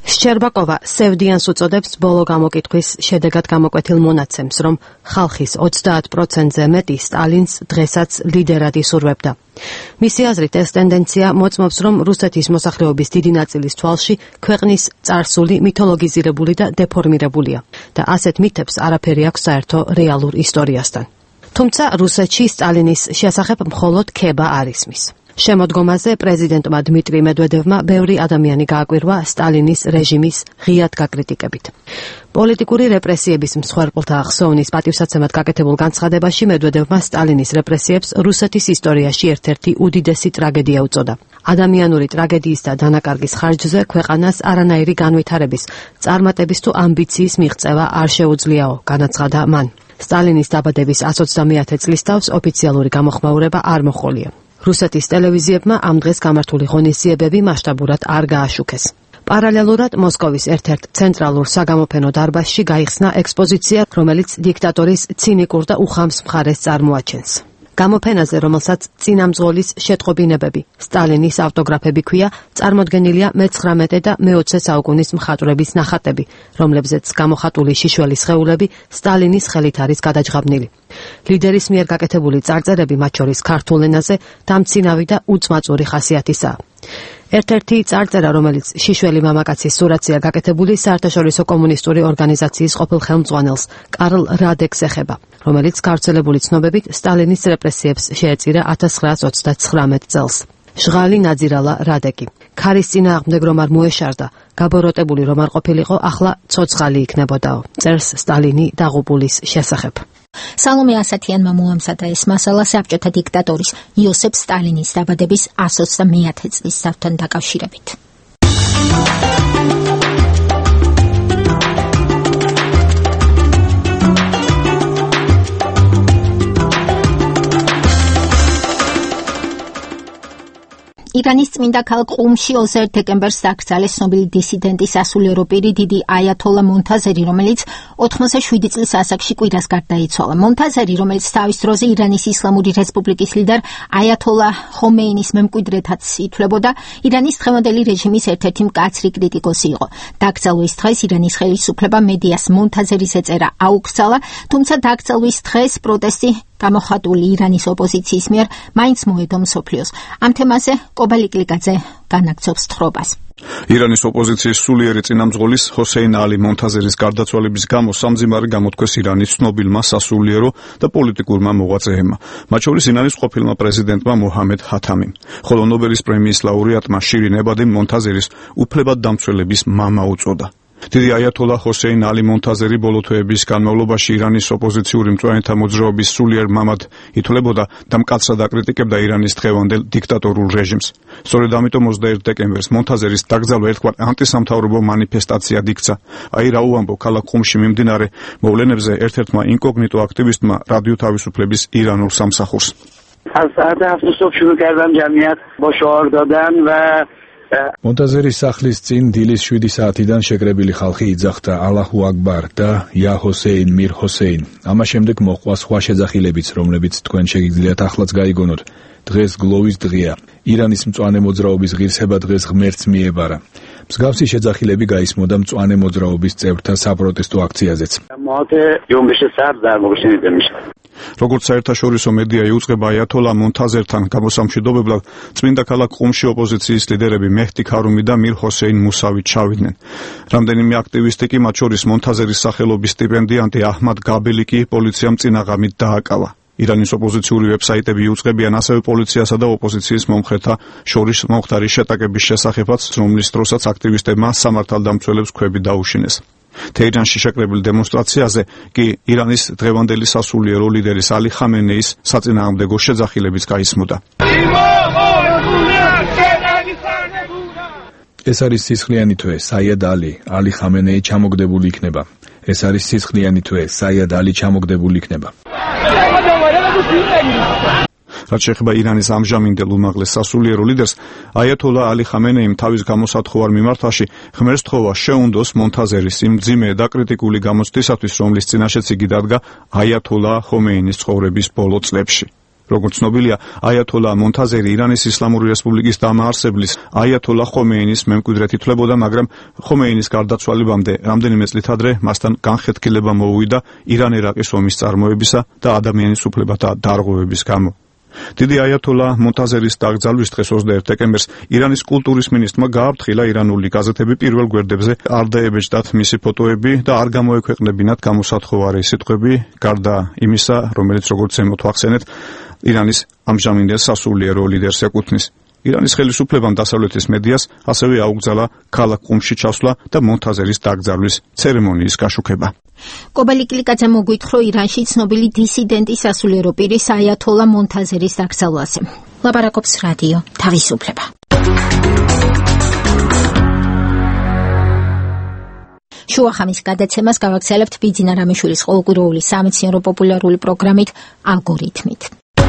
შჩერბაკოვა სევდიანს უწოდებს ბოლო გამოკითხვის შედეგად გამოკვეთილ მონაცემს, რომ ხალხის 30%-ზე მეტი სტალინს დღესაც ლიდერად ისურვებდა. მისი აზრით ეს ტენდენცია მოწმობს, რომ რუსეთის მოსახლეობის დიდი ნაწილის თვალში ქვეყნის წარსული მითოლოგიზირებული და დეფორმირებულია და ასეთ მითებს არაფერი აქვს საერთო რეალურ ისტორიასთან. თუმცა რუსეთში სტალინის შესახებ მხოლოდ ქება არ ისმის. შემოდგომაზე პრეზიდენტმა დმიტრი მედვედევმა ბევრი ადამიანი გააკვირვა სტალინის რეჟიმის ღიად გაკრიტიკებით. პოლიტიკური რეპრესიების მსხვერპლთა ხსოვნის პატივსაცემად გაკეთებულ განცხადებაში მედვედევმა სტალინის რეპრესიებს რუსეთის ისტორიაში ერთ-ერთი უდიდესი ტრაგედია უწოდა. ადამიანური ტრაგედიის და დანაკარგის ხარჯზე ქვეყანას არანაირი განვითარების, წარმატების თუ ამბიციის მიღწევა არ შეუძლიაო, განაცხადა მან. სტალინის დაბადების 130 წლის თავს ოფიციალური გამოხმაურება არ მოჰყოლია. რუსეთის ტელევიზიებმა ამ დღეს გამართული ღონისძიებები მასშტაბურად არ გააშუქეს. პარალელურად მოსკოვის ერთ-ერთ ცენტრალურ საგამოფენო დარბაზში გაიხსნა ექსპოზიცია, რომელიც დიქტატორის ცინიკურ და უხამს მხარეს წარმოაჩენს. გამოფენაზე, რომელსაც წინამძღოლის შეტყობინებები, სტალინის ავტოგრაფები ქვია, წარმოდგენილია მე-19 და მე-20 საუკუნის მხატვრების ნახატები, რომლებზეც გამოხატული შიშველი სხეულები სტალინის ხელით არის გადაჯღაბნილი. ლიდერის მიერ გაკეთებული წარწერები, მათ შორის ქართულ ენაზე, დამცინავი და უწმაწური ხასიათისაა. ერთ-ერთი წარწერა, რომელიც შიშველი მამაკაცის სურათია გაკეთებული, საერთაშორისო კომუნისტური ორგანიზაციის ყოფილ ხელმძღვანელს კარლ რადეკს ეხება, რომელიც გავრცელებული ცნობებით სტალინის რეპრესიებს შეეწირა 1929 წელს. ჟღალი ნაძირალა რადეკი. ქარის წინააღმდეგ რომ არ მოეშარდა, გაბოროტებული რომ არ ყოფილიყო, ახლა ცოცხალი იქნებოდაო. წერს სტალინი დაღუპულის შესახებ. სალომე ასათიანმა მოამზადა ეს მასალა საბჭოთა დიქტატორის იოსებ სტალინის დაბადების 130 წლის საათთან დაკავშირებით. ირანის წმინდა ქალაქ ყუმში 21 დეკემბერს დაკრძალეს ცნობილი დისიდენტი სასულიერო პირი დიდი აიათოლა მონთაზერი, რომელიც 87 წლის ასაკში კვირას გარდაიცვალა. მონთაზერი, რომელიც თავის დროზე ირანის ისლამური რესპუბლიკის ლიდერ აიათოლა ხომეინის მემკვიდრეთაც ითვლებოდა, ირანის დღევანდელი რეჟიმის ერთ-ერთი მკაცრი კრიტიკოსი იყო. დაკრძალვის დღეს ირანის ხელისუფლება მედიას მონთაზერის ეწერა აუკრძალა, თუმცა დაკრძალვის დღეს პროტესტი გამოხატული ირანის ოპოზიციის მიერ მაინც მოედო მსოფლიოს. ამ თემაზე კობალი კლიკაძე განაგრძობს თხრობას. ირანის ოპოზიციის სულიერი წინამძღოლის ჰოსეინ ალი მონთაზერის გარდაცვალების გამო სამძიმარი გამოთქვეს ირანის ცნობილმა სასულიერო და პოლიტიკურმა მოღვაწეებმა, მათ შორის ირანის ყოფილმა პრეზიდენტმა მოჰამედ ჰათამიმ, ხოლო ნობელის პრემიის ლაურეატმა შირინ ებადიმ მონთაზერის უფლებადდამცველების მამა უწოდა. დიდი აიათოლა ჰოსეინ ალი მონთაზერი ბოლო თვეების განმავლობაში ირანის ოპოზიციური მწვანეთა მოძრაობის სულიერ მამად ითვლებოდა და მკაცრად აკრიტიკებდა ირანის დღევანდელ დიქტატორულ რეჟიმს. სწორედ ამიტომ 21 დეკემბერს მონთაზერის დაკრძალვა ერთგვარ ანტისამთავრობო მანიფესტაციად იქცა. აი რა უამბო ქალაქ ყუმში მიმდინარე მოვლენებზე ერთ-ერთმა ინკოგნიტო აქტივისტმა რადიო თავისუფლების ირანულ სამსახურს. از ساعت 7 صبح شروع کردم جمعیت با شعار دادن و მონთაზერის სახლის წინ დილის 7 საათიდან შეკრებილი ხალხი იძახდა ალაჰუ აკბარ და ია ჰოსეინ მիր ჰოსეინ. ამას შემდეგ მოჰყვა სხვა შეძახილებიც, რომლებიც თქვენ შეგიძლიათ ახლაც გაიგონოთ. დღეს გლოვის დღეა. ირანის მწვანე მოძრაობის ღირსება დღეს ღმერთს მიებარა. მსგავსი შეძახილები გაისმოდა მწვანე მოძრაობის წევრთა საპროტესტო აქციაზეც. როგორც საერთაშორისო მედია იუწყება აიათოლა მონთაზერთან გამოსამშვიდობებლად, წმინდა ქალაქ ყუმში ოპოზიციის ლიდერები მეჰდი ქარუმი და მիր ჰოსეინ მუსავი ჩავიდნენ. რამდენიმე აქტივისტი კი, მათ შორის მონთაზერის სახელობის სტიპენდიანტი აჰმად გაბელი კი პოლიციამ წინაღამით დააკავა. ირანის ოპოზიციური ვებსაიტები იუწყებიან ასევე პოლიციასა და ოპოზიციის მომხრეთა შორის მომხდარი შეტაკების შესახებაც, რომლის დროსაც აქტივისტებმა სამართალდამცველებს ქვები დაუშინეს. თეირანში შეკრებილ დემონსტრაციაზე კი ირანის დღევანდელი სასულიერო ლიდერის ალი ხამენეის საწინააღმდეგო შეძახილებიც გაისმოდა. ეს არის სისხლიანი თვე, საიად ალი ხამენეი ჩამოგდებული იქნება. ეს არის სისხლიანი თვე, საიად ალი ჩამოგდებული იქნება. რაც შეეხება ირანის ამჟამინდელ უმაღლეს სასულიერო ლიდერს, აიათოლა ალი ხამენეიმ თავის გამოსათხოვარ მიმართვაში ღმერთს თხოვა შეუნდოს მონთაზერის იმ მძიმე და კრიტიკული გამოცდისათვის, რომლის წინაშეც იგი დადგა აიათოლა ხომეინის ცხოვრების ბოლო წლებში. როგორც ცნობილია, აიათოლა მონთაზერი ირანის ისლამური რესპუბლიკის დამაარსებლის აიათოლა ხომეინის მემკვიდრედ ითვლებოდა, მაგრამ ხომეინის გარდაცვალებამდე რამდენიმე წლით ადრე მასთან განხეთქილება მოუვიდა ირან-ერაყის ომის წარმოებისა და ადამიანის უფლებათა დარღვევების გამო. დიდი აიათოლა მონთაზერის დაკრძალვის დღეს 21 დეკემბერს ირანის კულტურის მინისტრმა გააფრთხილა ირანული გაზეთები პირველ გვერდებზე არ დაებეჭდათ მისი ფოტოები და არ გამოექვეყნებინათ გამოსათხოვარი სიტყვები, გარდა იმისა, რომელიც როგორც ზემოთ ვახსენეთ, ირანის ამჟამინდელ სასულიერო ლიდერს ეკუთვნის. ირანის ხელისუფლებამ დასავლეთის მედიას ასევე აუგზალა ქალაქ ყუმში ჩასვლა და მონთაზერის დაკრძალვის ცერემონიის გაშუქება. კობალი კლიკაძე მოგვითხრო ირანში ცნობილი დისიდენტი სასულიერო პირის აიათოლა მონთაზერის დაკრძალვაზე. ლაპარაკობს რადიო თავისუფლება. შუახამის გადაცემას გავაგრძელებთ ბიძინა რამიშვილის ყოველკვირეული სამეცნიერო პოპულარული პროგრამით ალგორითმით.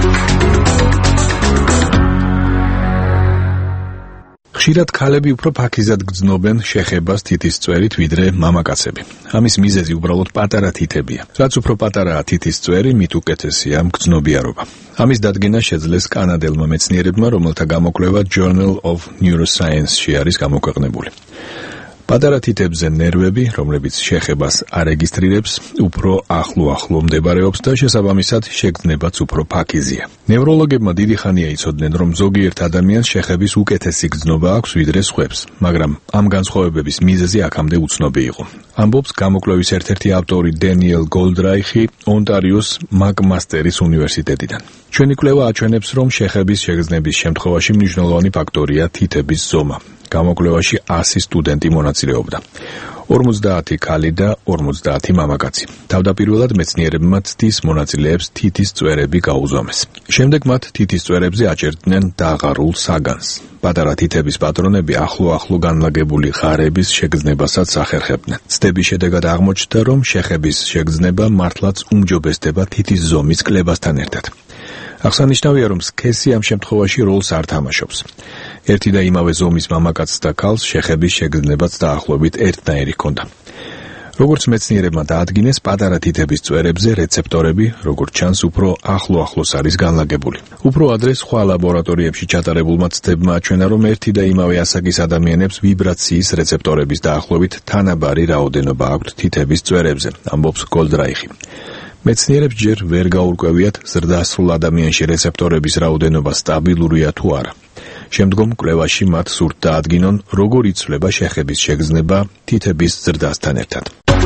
ხშირად ქალები უფრო ფაქიზად გრძნობენ შეხებას თითის წვერით ვიდრე მამაკაცები. ამის მიზეზი უბრალოდ პატარა თითებია. რაც უფრო პატარაა თითის წვერი, მით უკეთესია მგრძნობიარობა. ამის დადგენა შეძლეს კანადელმა მეცნიერებმა, რომელთა გამოკვლევა Journal of Neuroscience-ში არის გამოქვეყნებული. პატარა თითებზე ნერვები, რომლებიც შეხებას არეგისტრირებს, უფრო ახლო მდებარეობს და შესაბამისად შეგრძნებაც უფრო ფაქიზია. ნევროლოგებმა დიდი ხანია იცოდნენ, რომ ზოგიერთ ადამიანს შეხების უკეთესი გრძნობა აქვს ვიდრე სხვებს, მაგრამ ამ განსხვავებების მიზეზი აქამდე უცნობი იყო. ამბობს გამოკვლევის ერთ-ერთი ავტორი დენიელ გოლდრაიხი ონტარიოს მაკმასტერის უნივერსიტეტიდან. ჩვენი კვლევა აჩვენებს, რომ შეხების შეგრძნების შემთხვევაში მნიშვნელოვანი ფაქტორია თითების ზომა. გამოკვლევაში 100 სტუდენტი მონაწილეობდა. 50 ქალი და 50 მამაკაცი. თავდაპირველად მეცნიერებმა ცდის მონაწილეებს თითის წვერები გაუზომეს. შემდეგ მათ თითის წვერებზე აჭერდნენ დაღარულ საგანს. პატარა თითების პატრონები ახლო განლაგებული ღარების შეგრძნებასაც ახერხებდნენ. ცდების შედეგად აღმოჩნდა, რომ შეხების შეგრძნება მართლაც უმჯობესდება თითის ზომის კლებასთან ერთად. აღსანიშნავია, რომ სქესი ამ შემთხვევაში როლს არ თამაშობს. ერთი და იმავე ზომის მამაკაცს და ქალს შეხების შეგრძნებაც დაახლოებით ერთნაირი ჰქონდა. როგორც მეცნიერებმა დაადგინეს, პატარა თითების წვერებზე რეცეპტორები, როგორც ჩანს, უფრო ახლოს არის განლაგებული. უფრო ადრე სხვა ლაბორატორიებში ჩატარებულმა ცდებმა აჩვენა, რომ ერთი და იმავე ასაკის ადამიანებს ვიბრაციის რეცეპტორების დაახლოებით თანაბარი რაოდენობა აქვთ თითების წვერებზე, ამბობს გოლდრაიხი. მეცნიერებს ჯერ ვერ გაურკვევიათ ზრდასრულ ადამიანში რეცეპტორების რაოდენობა სტაბილურია თუ არა. შემდგომ კვლევაში მათ სურთ დაადგინონ, როგორ იცვლება შეხების შეგრძნება თითების ზრდასთან ერთად.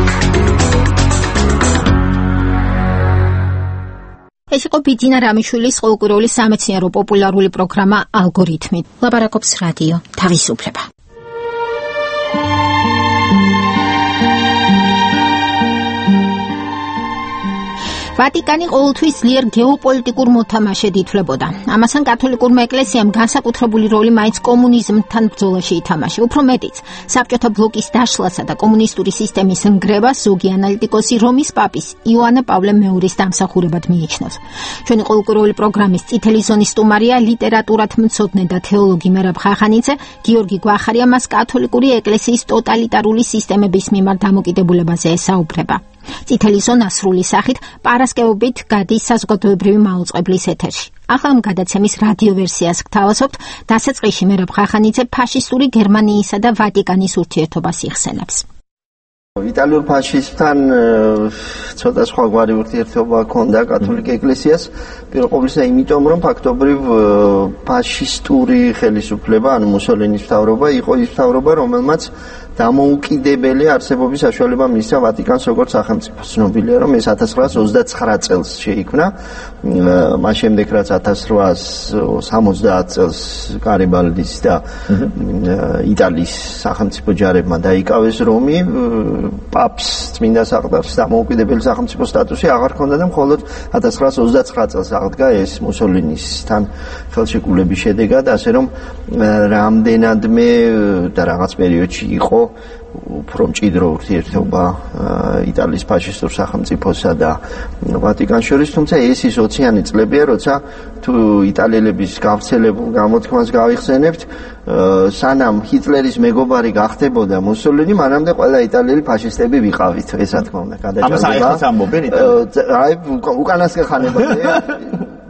ეს იყო ბიძინა რამიშვილის ყოველკვირეული სამეცნიერო პოპულარული პროგრამა ალგორითმი. ლაპარაკობს რადიო თავისუფლება. ვატიკანი ყოველთვის ძლიერ გეოპოლიტიკურ მოთამაშედ ითვლებოდა. ამასთან კათოლიკურმა ეკლესიამ განსაკუთრებული როლი მაინც კომუნიზმთან ბრძოლაში ითამაშა. უფრო მეტიც, საბჭოთა ბლოკის დაშლასა და კომუნისტური სისტემის ნგრევას ზოგი ანალიტიკოსი რომის პაპის იოანე პავლე მეორის დამსახურებად მიიჩნევს. ჩვენი ყოველკვირეული პროგრამის წითელი ზონის სტუმარია ლიტერატურათ მცოდნე და თეოლოგი მერაბ ხახანიძე. გიორგი გვახარია მას კათოლიკური ეკლესიის ტოტალიტარული სისტემების მიმართ დამოკიდებულებაზე ესაუბრება. წითელი ზონა სრული სახით პარასკევობით გადის საზოგადოებრივი მაუწყებლის ეთერში. ახლა ამ გადაცემის რადიო ვერსიას გთავაზობთ. დასაწყისში მერაბ ხახანიძე ფაშისტური გერმანიისა და ვატიკანის ურთიერთობას იხსენებს. იტალიურ ფაშიზმთან ცოტა სხვაგვარი ურთიერთობა ჰქონდა კათოლიკ ეკლესიას, პირველ ყოვლისა იმიტომ, რომ ფაქტობრივ ფაშისტური ხელისუფლება, ანუ მუსოლინის მთავრობა იყო ის მთავრობა, რომელმაც დამოუკიდებელი არსებობის საშუალება მისცა ვატიკანს როგორც სახელმწიფოს. ცნობილია, რომ ეს 1929 წელს შეიქმნა, მას შემდეგ რაც 1870 წელს გარიბალდის და იტალიის სახელმწიფო ჯარებმა დაიკავეს რომი, პაპს წმინდა საყდარს დამოუკიდებელი სახელმწიფო სტატუსი აღარ ჰქონდა და მხოლოდ 1929 წელს აღდგა ეს მუსოლინისთან ხელშეკრულების შედეგად, ასე რომ რამდენადმე და რაღაც პერიოდში იყო უფრო მჭიდრო ურთიერთობა იტალიის ფაშისტურ სახელმწიფოსა და ვატიკანს შორის, თუმცა ეს ის 20-იანი წლებია, როცა თუ იტალიელების გავრცელებულ გამოთქმას გავიხსენებთ, სანამ ჰიტლერის მეგობარი გახდებოდა მუსოლინი, მანამდე ყველა იტალიელი ფაშისტები ვიყავით, ესა თქმა უნდა, გადაჭარბება. ამას აიხოს ამბობენ იტალიელები. აი, უკანასკნელ ხანებამდე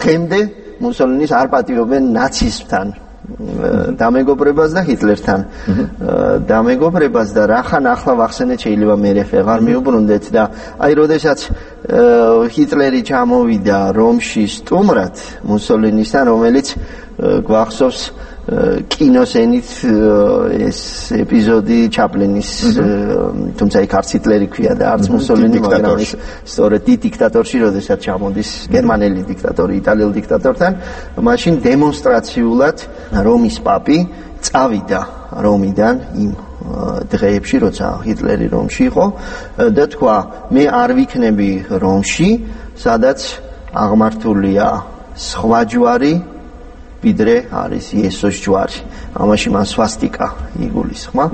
დღემდე მუსოლინის არ პატიობენ ნაციზმთან დამეგობრებას და ჰიტლერთან დამეგობრებას და რახან ახლა ვახსენეთ შეიძლება მე ვეღარ მიუბრუნდეთ და აი როდესაც ჰიტლერი ჩამოვიდა რომში სტუმრად მუსოლინისთან რომელიც გვახსოვს კინოსენით ეს ეპიზოდი ჩაპლინის თუმცა იქ არც ჰიტლერი ქვია და არც მუსოლინი მაგრამ ის სწორედ დიქტატორში როდესაც ჩამოდის გერმანელი დიქტატორი იტალიელ დიქტატორთან მაშინ დემონსტრაციულად რომის პაპი წავიდა რომიდან იმ დღეებში როცა ჰიტლერი რომში იყო და თქვა მე არ ვიქნები რომში სადაც აღმართულია სხვა ჯვარი ვიდრე არის იესოს ჯვარი. ამაში მან სვასტიკა იგულისხმა.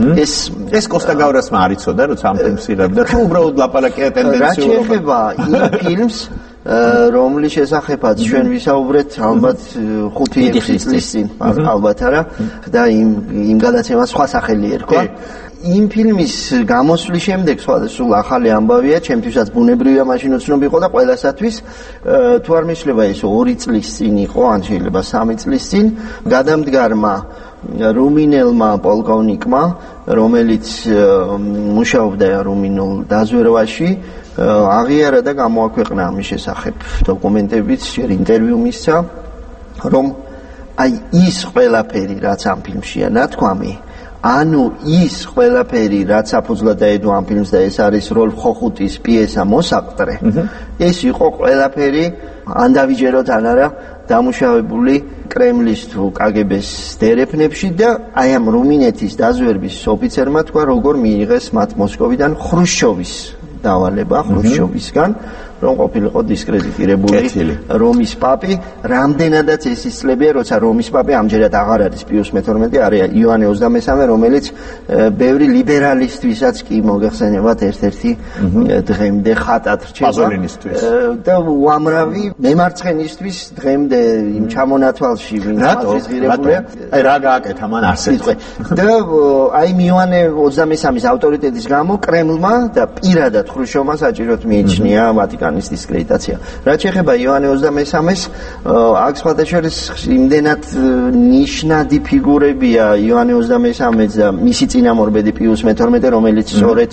ეს კოსტა გავრასმა არ იცოდა, როცა ამ ფილმს იღებდა. თუ უბრალოდ ლაპარაკია ტენდენციურად. რა შეეხება იმ ფილმს, რომლის შესახებაც ჩვენ ვისაუბრეთ ალბათ 5-6 წლის წინ, ალბათ არა, და იმ გადაცემას სხვა სახელი ერქვა. იმ ფილმის გამოსვლის შემდეგ სულ ახალი ამბავია, ჩემთვისაც ბუნებრივია მაშინ უცნობი იყო და ყველასათვის თუ არ მიშლება ეს 2 წლის წინ იყო, ან შეიძლება 3 წლის წინ, გადამდგარმა რუმინელმა პოლკოვნიკმა, რომელიც მუშაობდა რუმინულ დაზვერვაში, აღიარა და გამოაქვეყნა ამის შესახებ დოკუმენტებიც, ინტერვიუ მისცა, რომ აი ის ყველაფერი, რაც ამ ფილმშია ნათქვამი, ანუ ის ყველაფერი, რაც საფუძვლად დაედო ამ ფილმს და ეს არის როლფ ხოხუტის პიესა მოსაყდრე, ეს იყო ყველაფერი, ან დავიჯეროთ ან არა, დამუშავებული კრემლის თუ კგბ-ს დერეფნებში და აი ამ რუმინეთის დაზვერვის ოფიცერმა თქვა, როგორ მიიღეს მათ მოსკოვიდან ხრუშჩოვის დავალება, ხრუშჩოვისგან, რომ ყოფილიყო დისკრედიტირებული რომის პაპი, რამდენადაც ეს ის წლებია, როცა რომის პაპი ამჯერად აღარ არის პიუს მე-12, არის იოანე 23, რომელიც ბევრი ლიბერალისტვისაც კი მოგეხსენებათ ერთ-ერთი დღემდე ხატად რჩება. პაზოლინისტვის. და უამრავი მემარცხენისთვის დღემდე იმ ჩამონათვალში ვინც მათიზღირებულია. აი რა გააკეთა მან ასეთ. და აი იოანე 23-ის ავტორიტეტის გამო კრემლმა და პირადად ხრუშჩოვმა საჭიროდ მიიჩნია ვატიკანის დისკრედიტაცია. რაც შეეხება იოანე 23-ს, აქ სხვადასხვა იმდენად ნიშნადი ფიგურებია იოანე 23-ს და მისი წინამორბედი პიუს მე-12, რომელიც სწორედ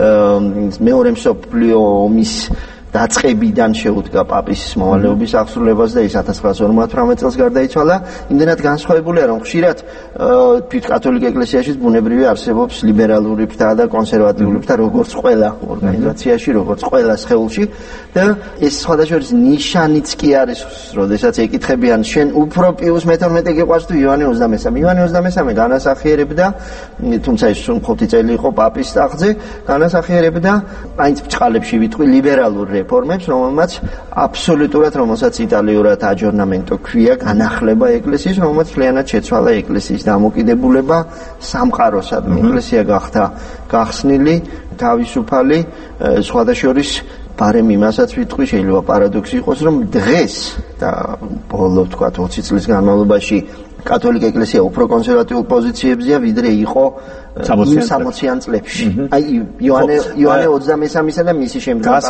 მეორე მსოფლიო ომის დაწყებიდან შეუდგა პაპის მოვალეობის აღსრულებას და ის 1958 წელს გარდაიცვალა. იმდენად განსხვავებულია, რომ ხშირად თვით კათოლიკ ეკლესიაშიც ბუნებრივი არსებობს ლიბერალური ფრთა და კონსერვატიული ფრთა, როგორც ყველა ორგანიზაციაში, როგორც ყველა სხეულში და ეს სხვადასხვა ნიშანიც კი არის, როდესაც ეკითხებიან, შენ უფრო პიუს მე-12 გიყვარს თუ იოანე 23? იოანე 23 განასახიერებდა, თუმცა ის 5 წელი იყო პაპის ტახტზე, განასახიერებდა მაინც ბრჭყალებში ვიტყვი ლიბერალურ რეფორმებს, რომელმაც აბსოლუტურად, რომელსაც იტალიურად აჯორნამენტო ქვია, განახლება ეკლესიის, რომელმაც მთლიანად შეცვალა ეკლესიის დამოკიდებულება სამყაროსადმი. ეკლესია გახდა გახსნილი, თავისუფალი, სხვადასხვა ბარემ იმასაც ვიტყვი, შეიძლება პარადოქსი იყოს, რომ დღეს და ბოლო თქვა 20 წლის განმავლობაში კათოლიკ ეკლესია უფრო კონსერვატიულ პოზიციებზეა, ვიდრე იყო 60-იან წლებში. აი იოანე 23-ისა და მისი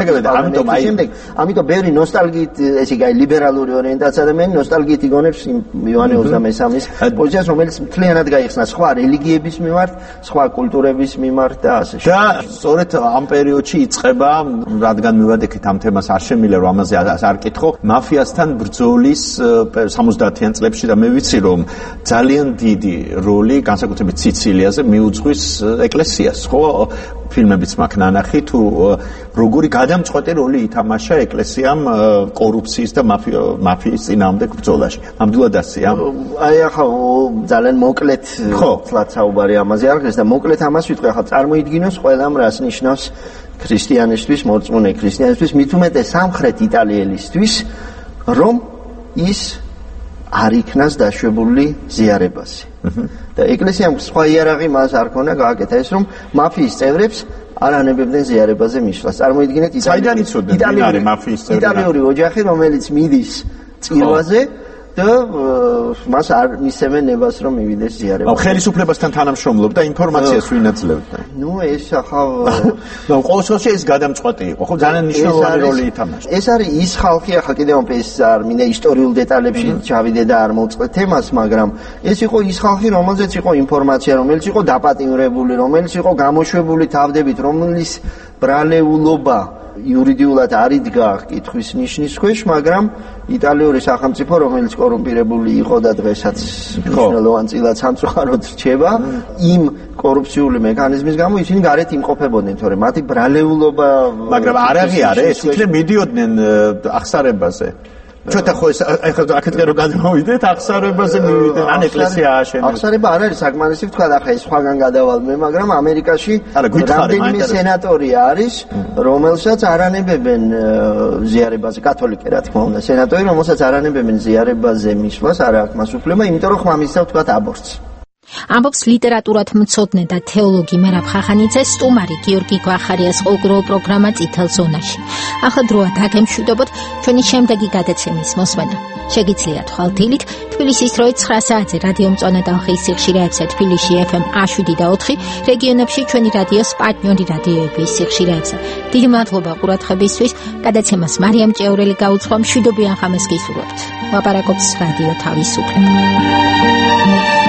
შემდეგ. ამიტომ ბევრი ნოსტალგიით, ესე იგი, ლიბერალური ორიენტაცია ადამიანი ნოსტალგიით იგონებს იოანე 23-ის პოზიციას, რომელიც მთლიანად გაიხსნა სხვა რელიგიების მიმართ, სხვა კულტურების მიმართ და ასე შემდეგ. და სწორედ ამ პერიოდში იწყება, რადგან მივადექით ამ თემას არ შემიძლია რომ ამაზე არ კითხო, მაფიასთან ბრძოლის 70-იან წლებში და მე ვიცი რომ ძალიან დიდი როლი განსაკუთრებით სიცილიაზე მიუძღვის ეკლესიას, ხო? ფილმებიც მაქვს ნანახი, თუ როგორი გადამწყვეტი როლი ითამაშა ეკლესიამ კორუფციის და მაფიის წინააღმდეგ ბრძოლაში. ნამდვილად ასეა. აი ახლა ძალიან მოკლედ თლაც საუბარი ამაზე არის და მოკლედ ამას ვიტყვი, ახლა წარმოიდგინოს ყველამ რას ნიშნავს ქრისტიანისთვის, მორწმუნე ქრისტიანისთვის, მით უმეტეს სამხრეთ იტალიელისთვის, რომ ის არ იქნას დაშვებული ზიარებაზე. და ეკლესიამ სხვა იარაღი მას არ ქონა გააკეთა ეს, რომ მაფიის წევრებს არ ანებებდნენ ზიარებაზე მისვლას. წარმოიდგინეთ იტალიური ოჯახი, რომელიც მიდის წირვაზე და მას არ მისცემენ ნებას რომ მივიდეს ზიარება. ხელისუფლებასთან თანამშრომლობდა ინფორმაციას ვინ აძლევდა? ნუ ეს ახალ ყოველ შემთხვევაში ეს გადამწყვეტი იყო, ხო ძალიან მნიშვნელოვანი როლი ითამაშა. ეს არის ის ხალხი, ახლა კიდევ ეს არ მინდა ისტორიულ დეტალებში ჩავიდე და არ მოვწყდე თემას, მაგრამ ეს იყო ის ხალხი, რომელზეც იყო ინფორმაცია, რომელიც იყო დაპატიმრებული, რომელიც იყო გამოშვებული თავდებით, რომლის ბრალეულობა იურიდიულად არ იდგა კითხვის ნიშნის ქვეშ, მაგრამ იტალიური სახელმწიფო, რომელიც კორუმპირებული იყო და დღესაც მნიშვნელოვან წილად სამწუხაროდ რჩება, იმ კორუფციული მექანიზმის გამო ისინი გარეთ იმყოფებოდნენ, თორემ მათი ბრალეულობა, მაგრამ არ აღიარა ეს, იქნებ მიდიოდნენ აღსარებაზე. Ჩოთა ხო ეს ახლა აქეთყე რომ გადმოვიდეთ აღსარებაზე მივიდეთ ან ეკლესია ააშენეთ. აღსარება არ არის საკმარისი ვთქვა ახლა ეს სხვაგან გადავალ მე, მაგრამ ამერიკაში რამდენიმე სენატორი არის, რომელსაც არანებებენ ზიარებაზე, კათოლიკე რა თქმა უნდა, სენატორი, რომელსაც არანებებენ ზიარებაზე მისვლას, არ აქვს მას უფლება, იმიტომ რომ ხმამისცა ვთქვა აბორტს. ამბობს ლიტერატურად მცოდნე და თეოლოგი მერაბ ხახანიძე, სტუმარი გიორგი გვახარიას ყოველდღიურ პროგრამა წითელ ზონაში. ახლა დროა დაგემშვიდობოთ ჩვენი შემდეგი გადაცემის მოსმენა. შეგიძლიათ ხვალდილით თბილისის დროით 9 საათზე რადიო მწვანე ტალღის სიხშირეებზე თბილისში FM 7 და 4, რეგიონებში ჩვენი რადიოს პარტნიორი რადიოების სიხშირეებზე. დიდი მადლობა ყურადღებისთვის. გადაცემას მარიამ ჭეურელი გაუძღვა, მშვიდობიან ხამეს გისურვებთ. ლაპარაკობს რადიო თავისუფლება.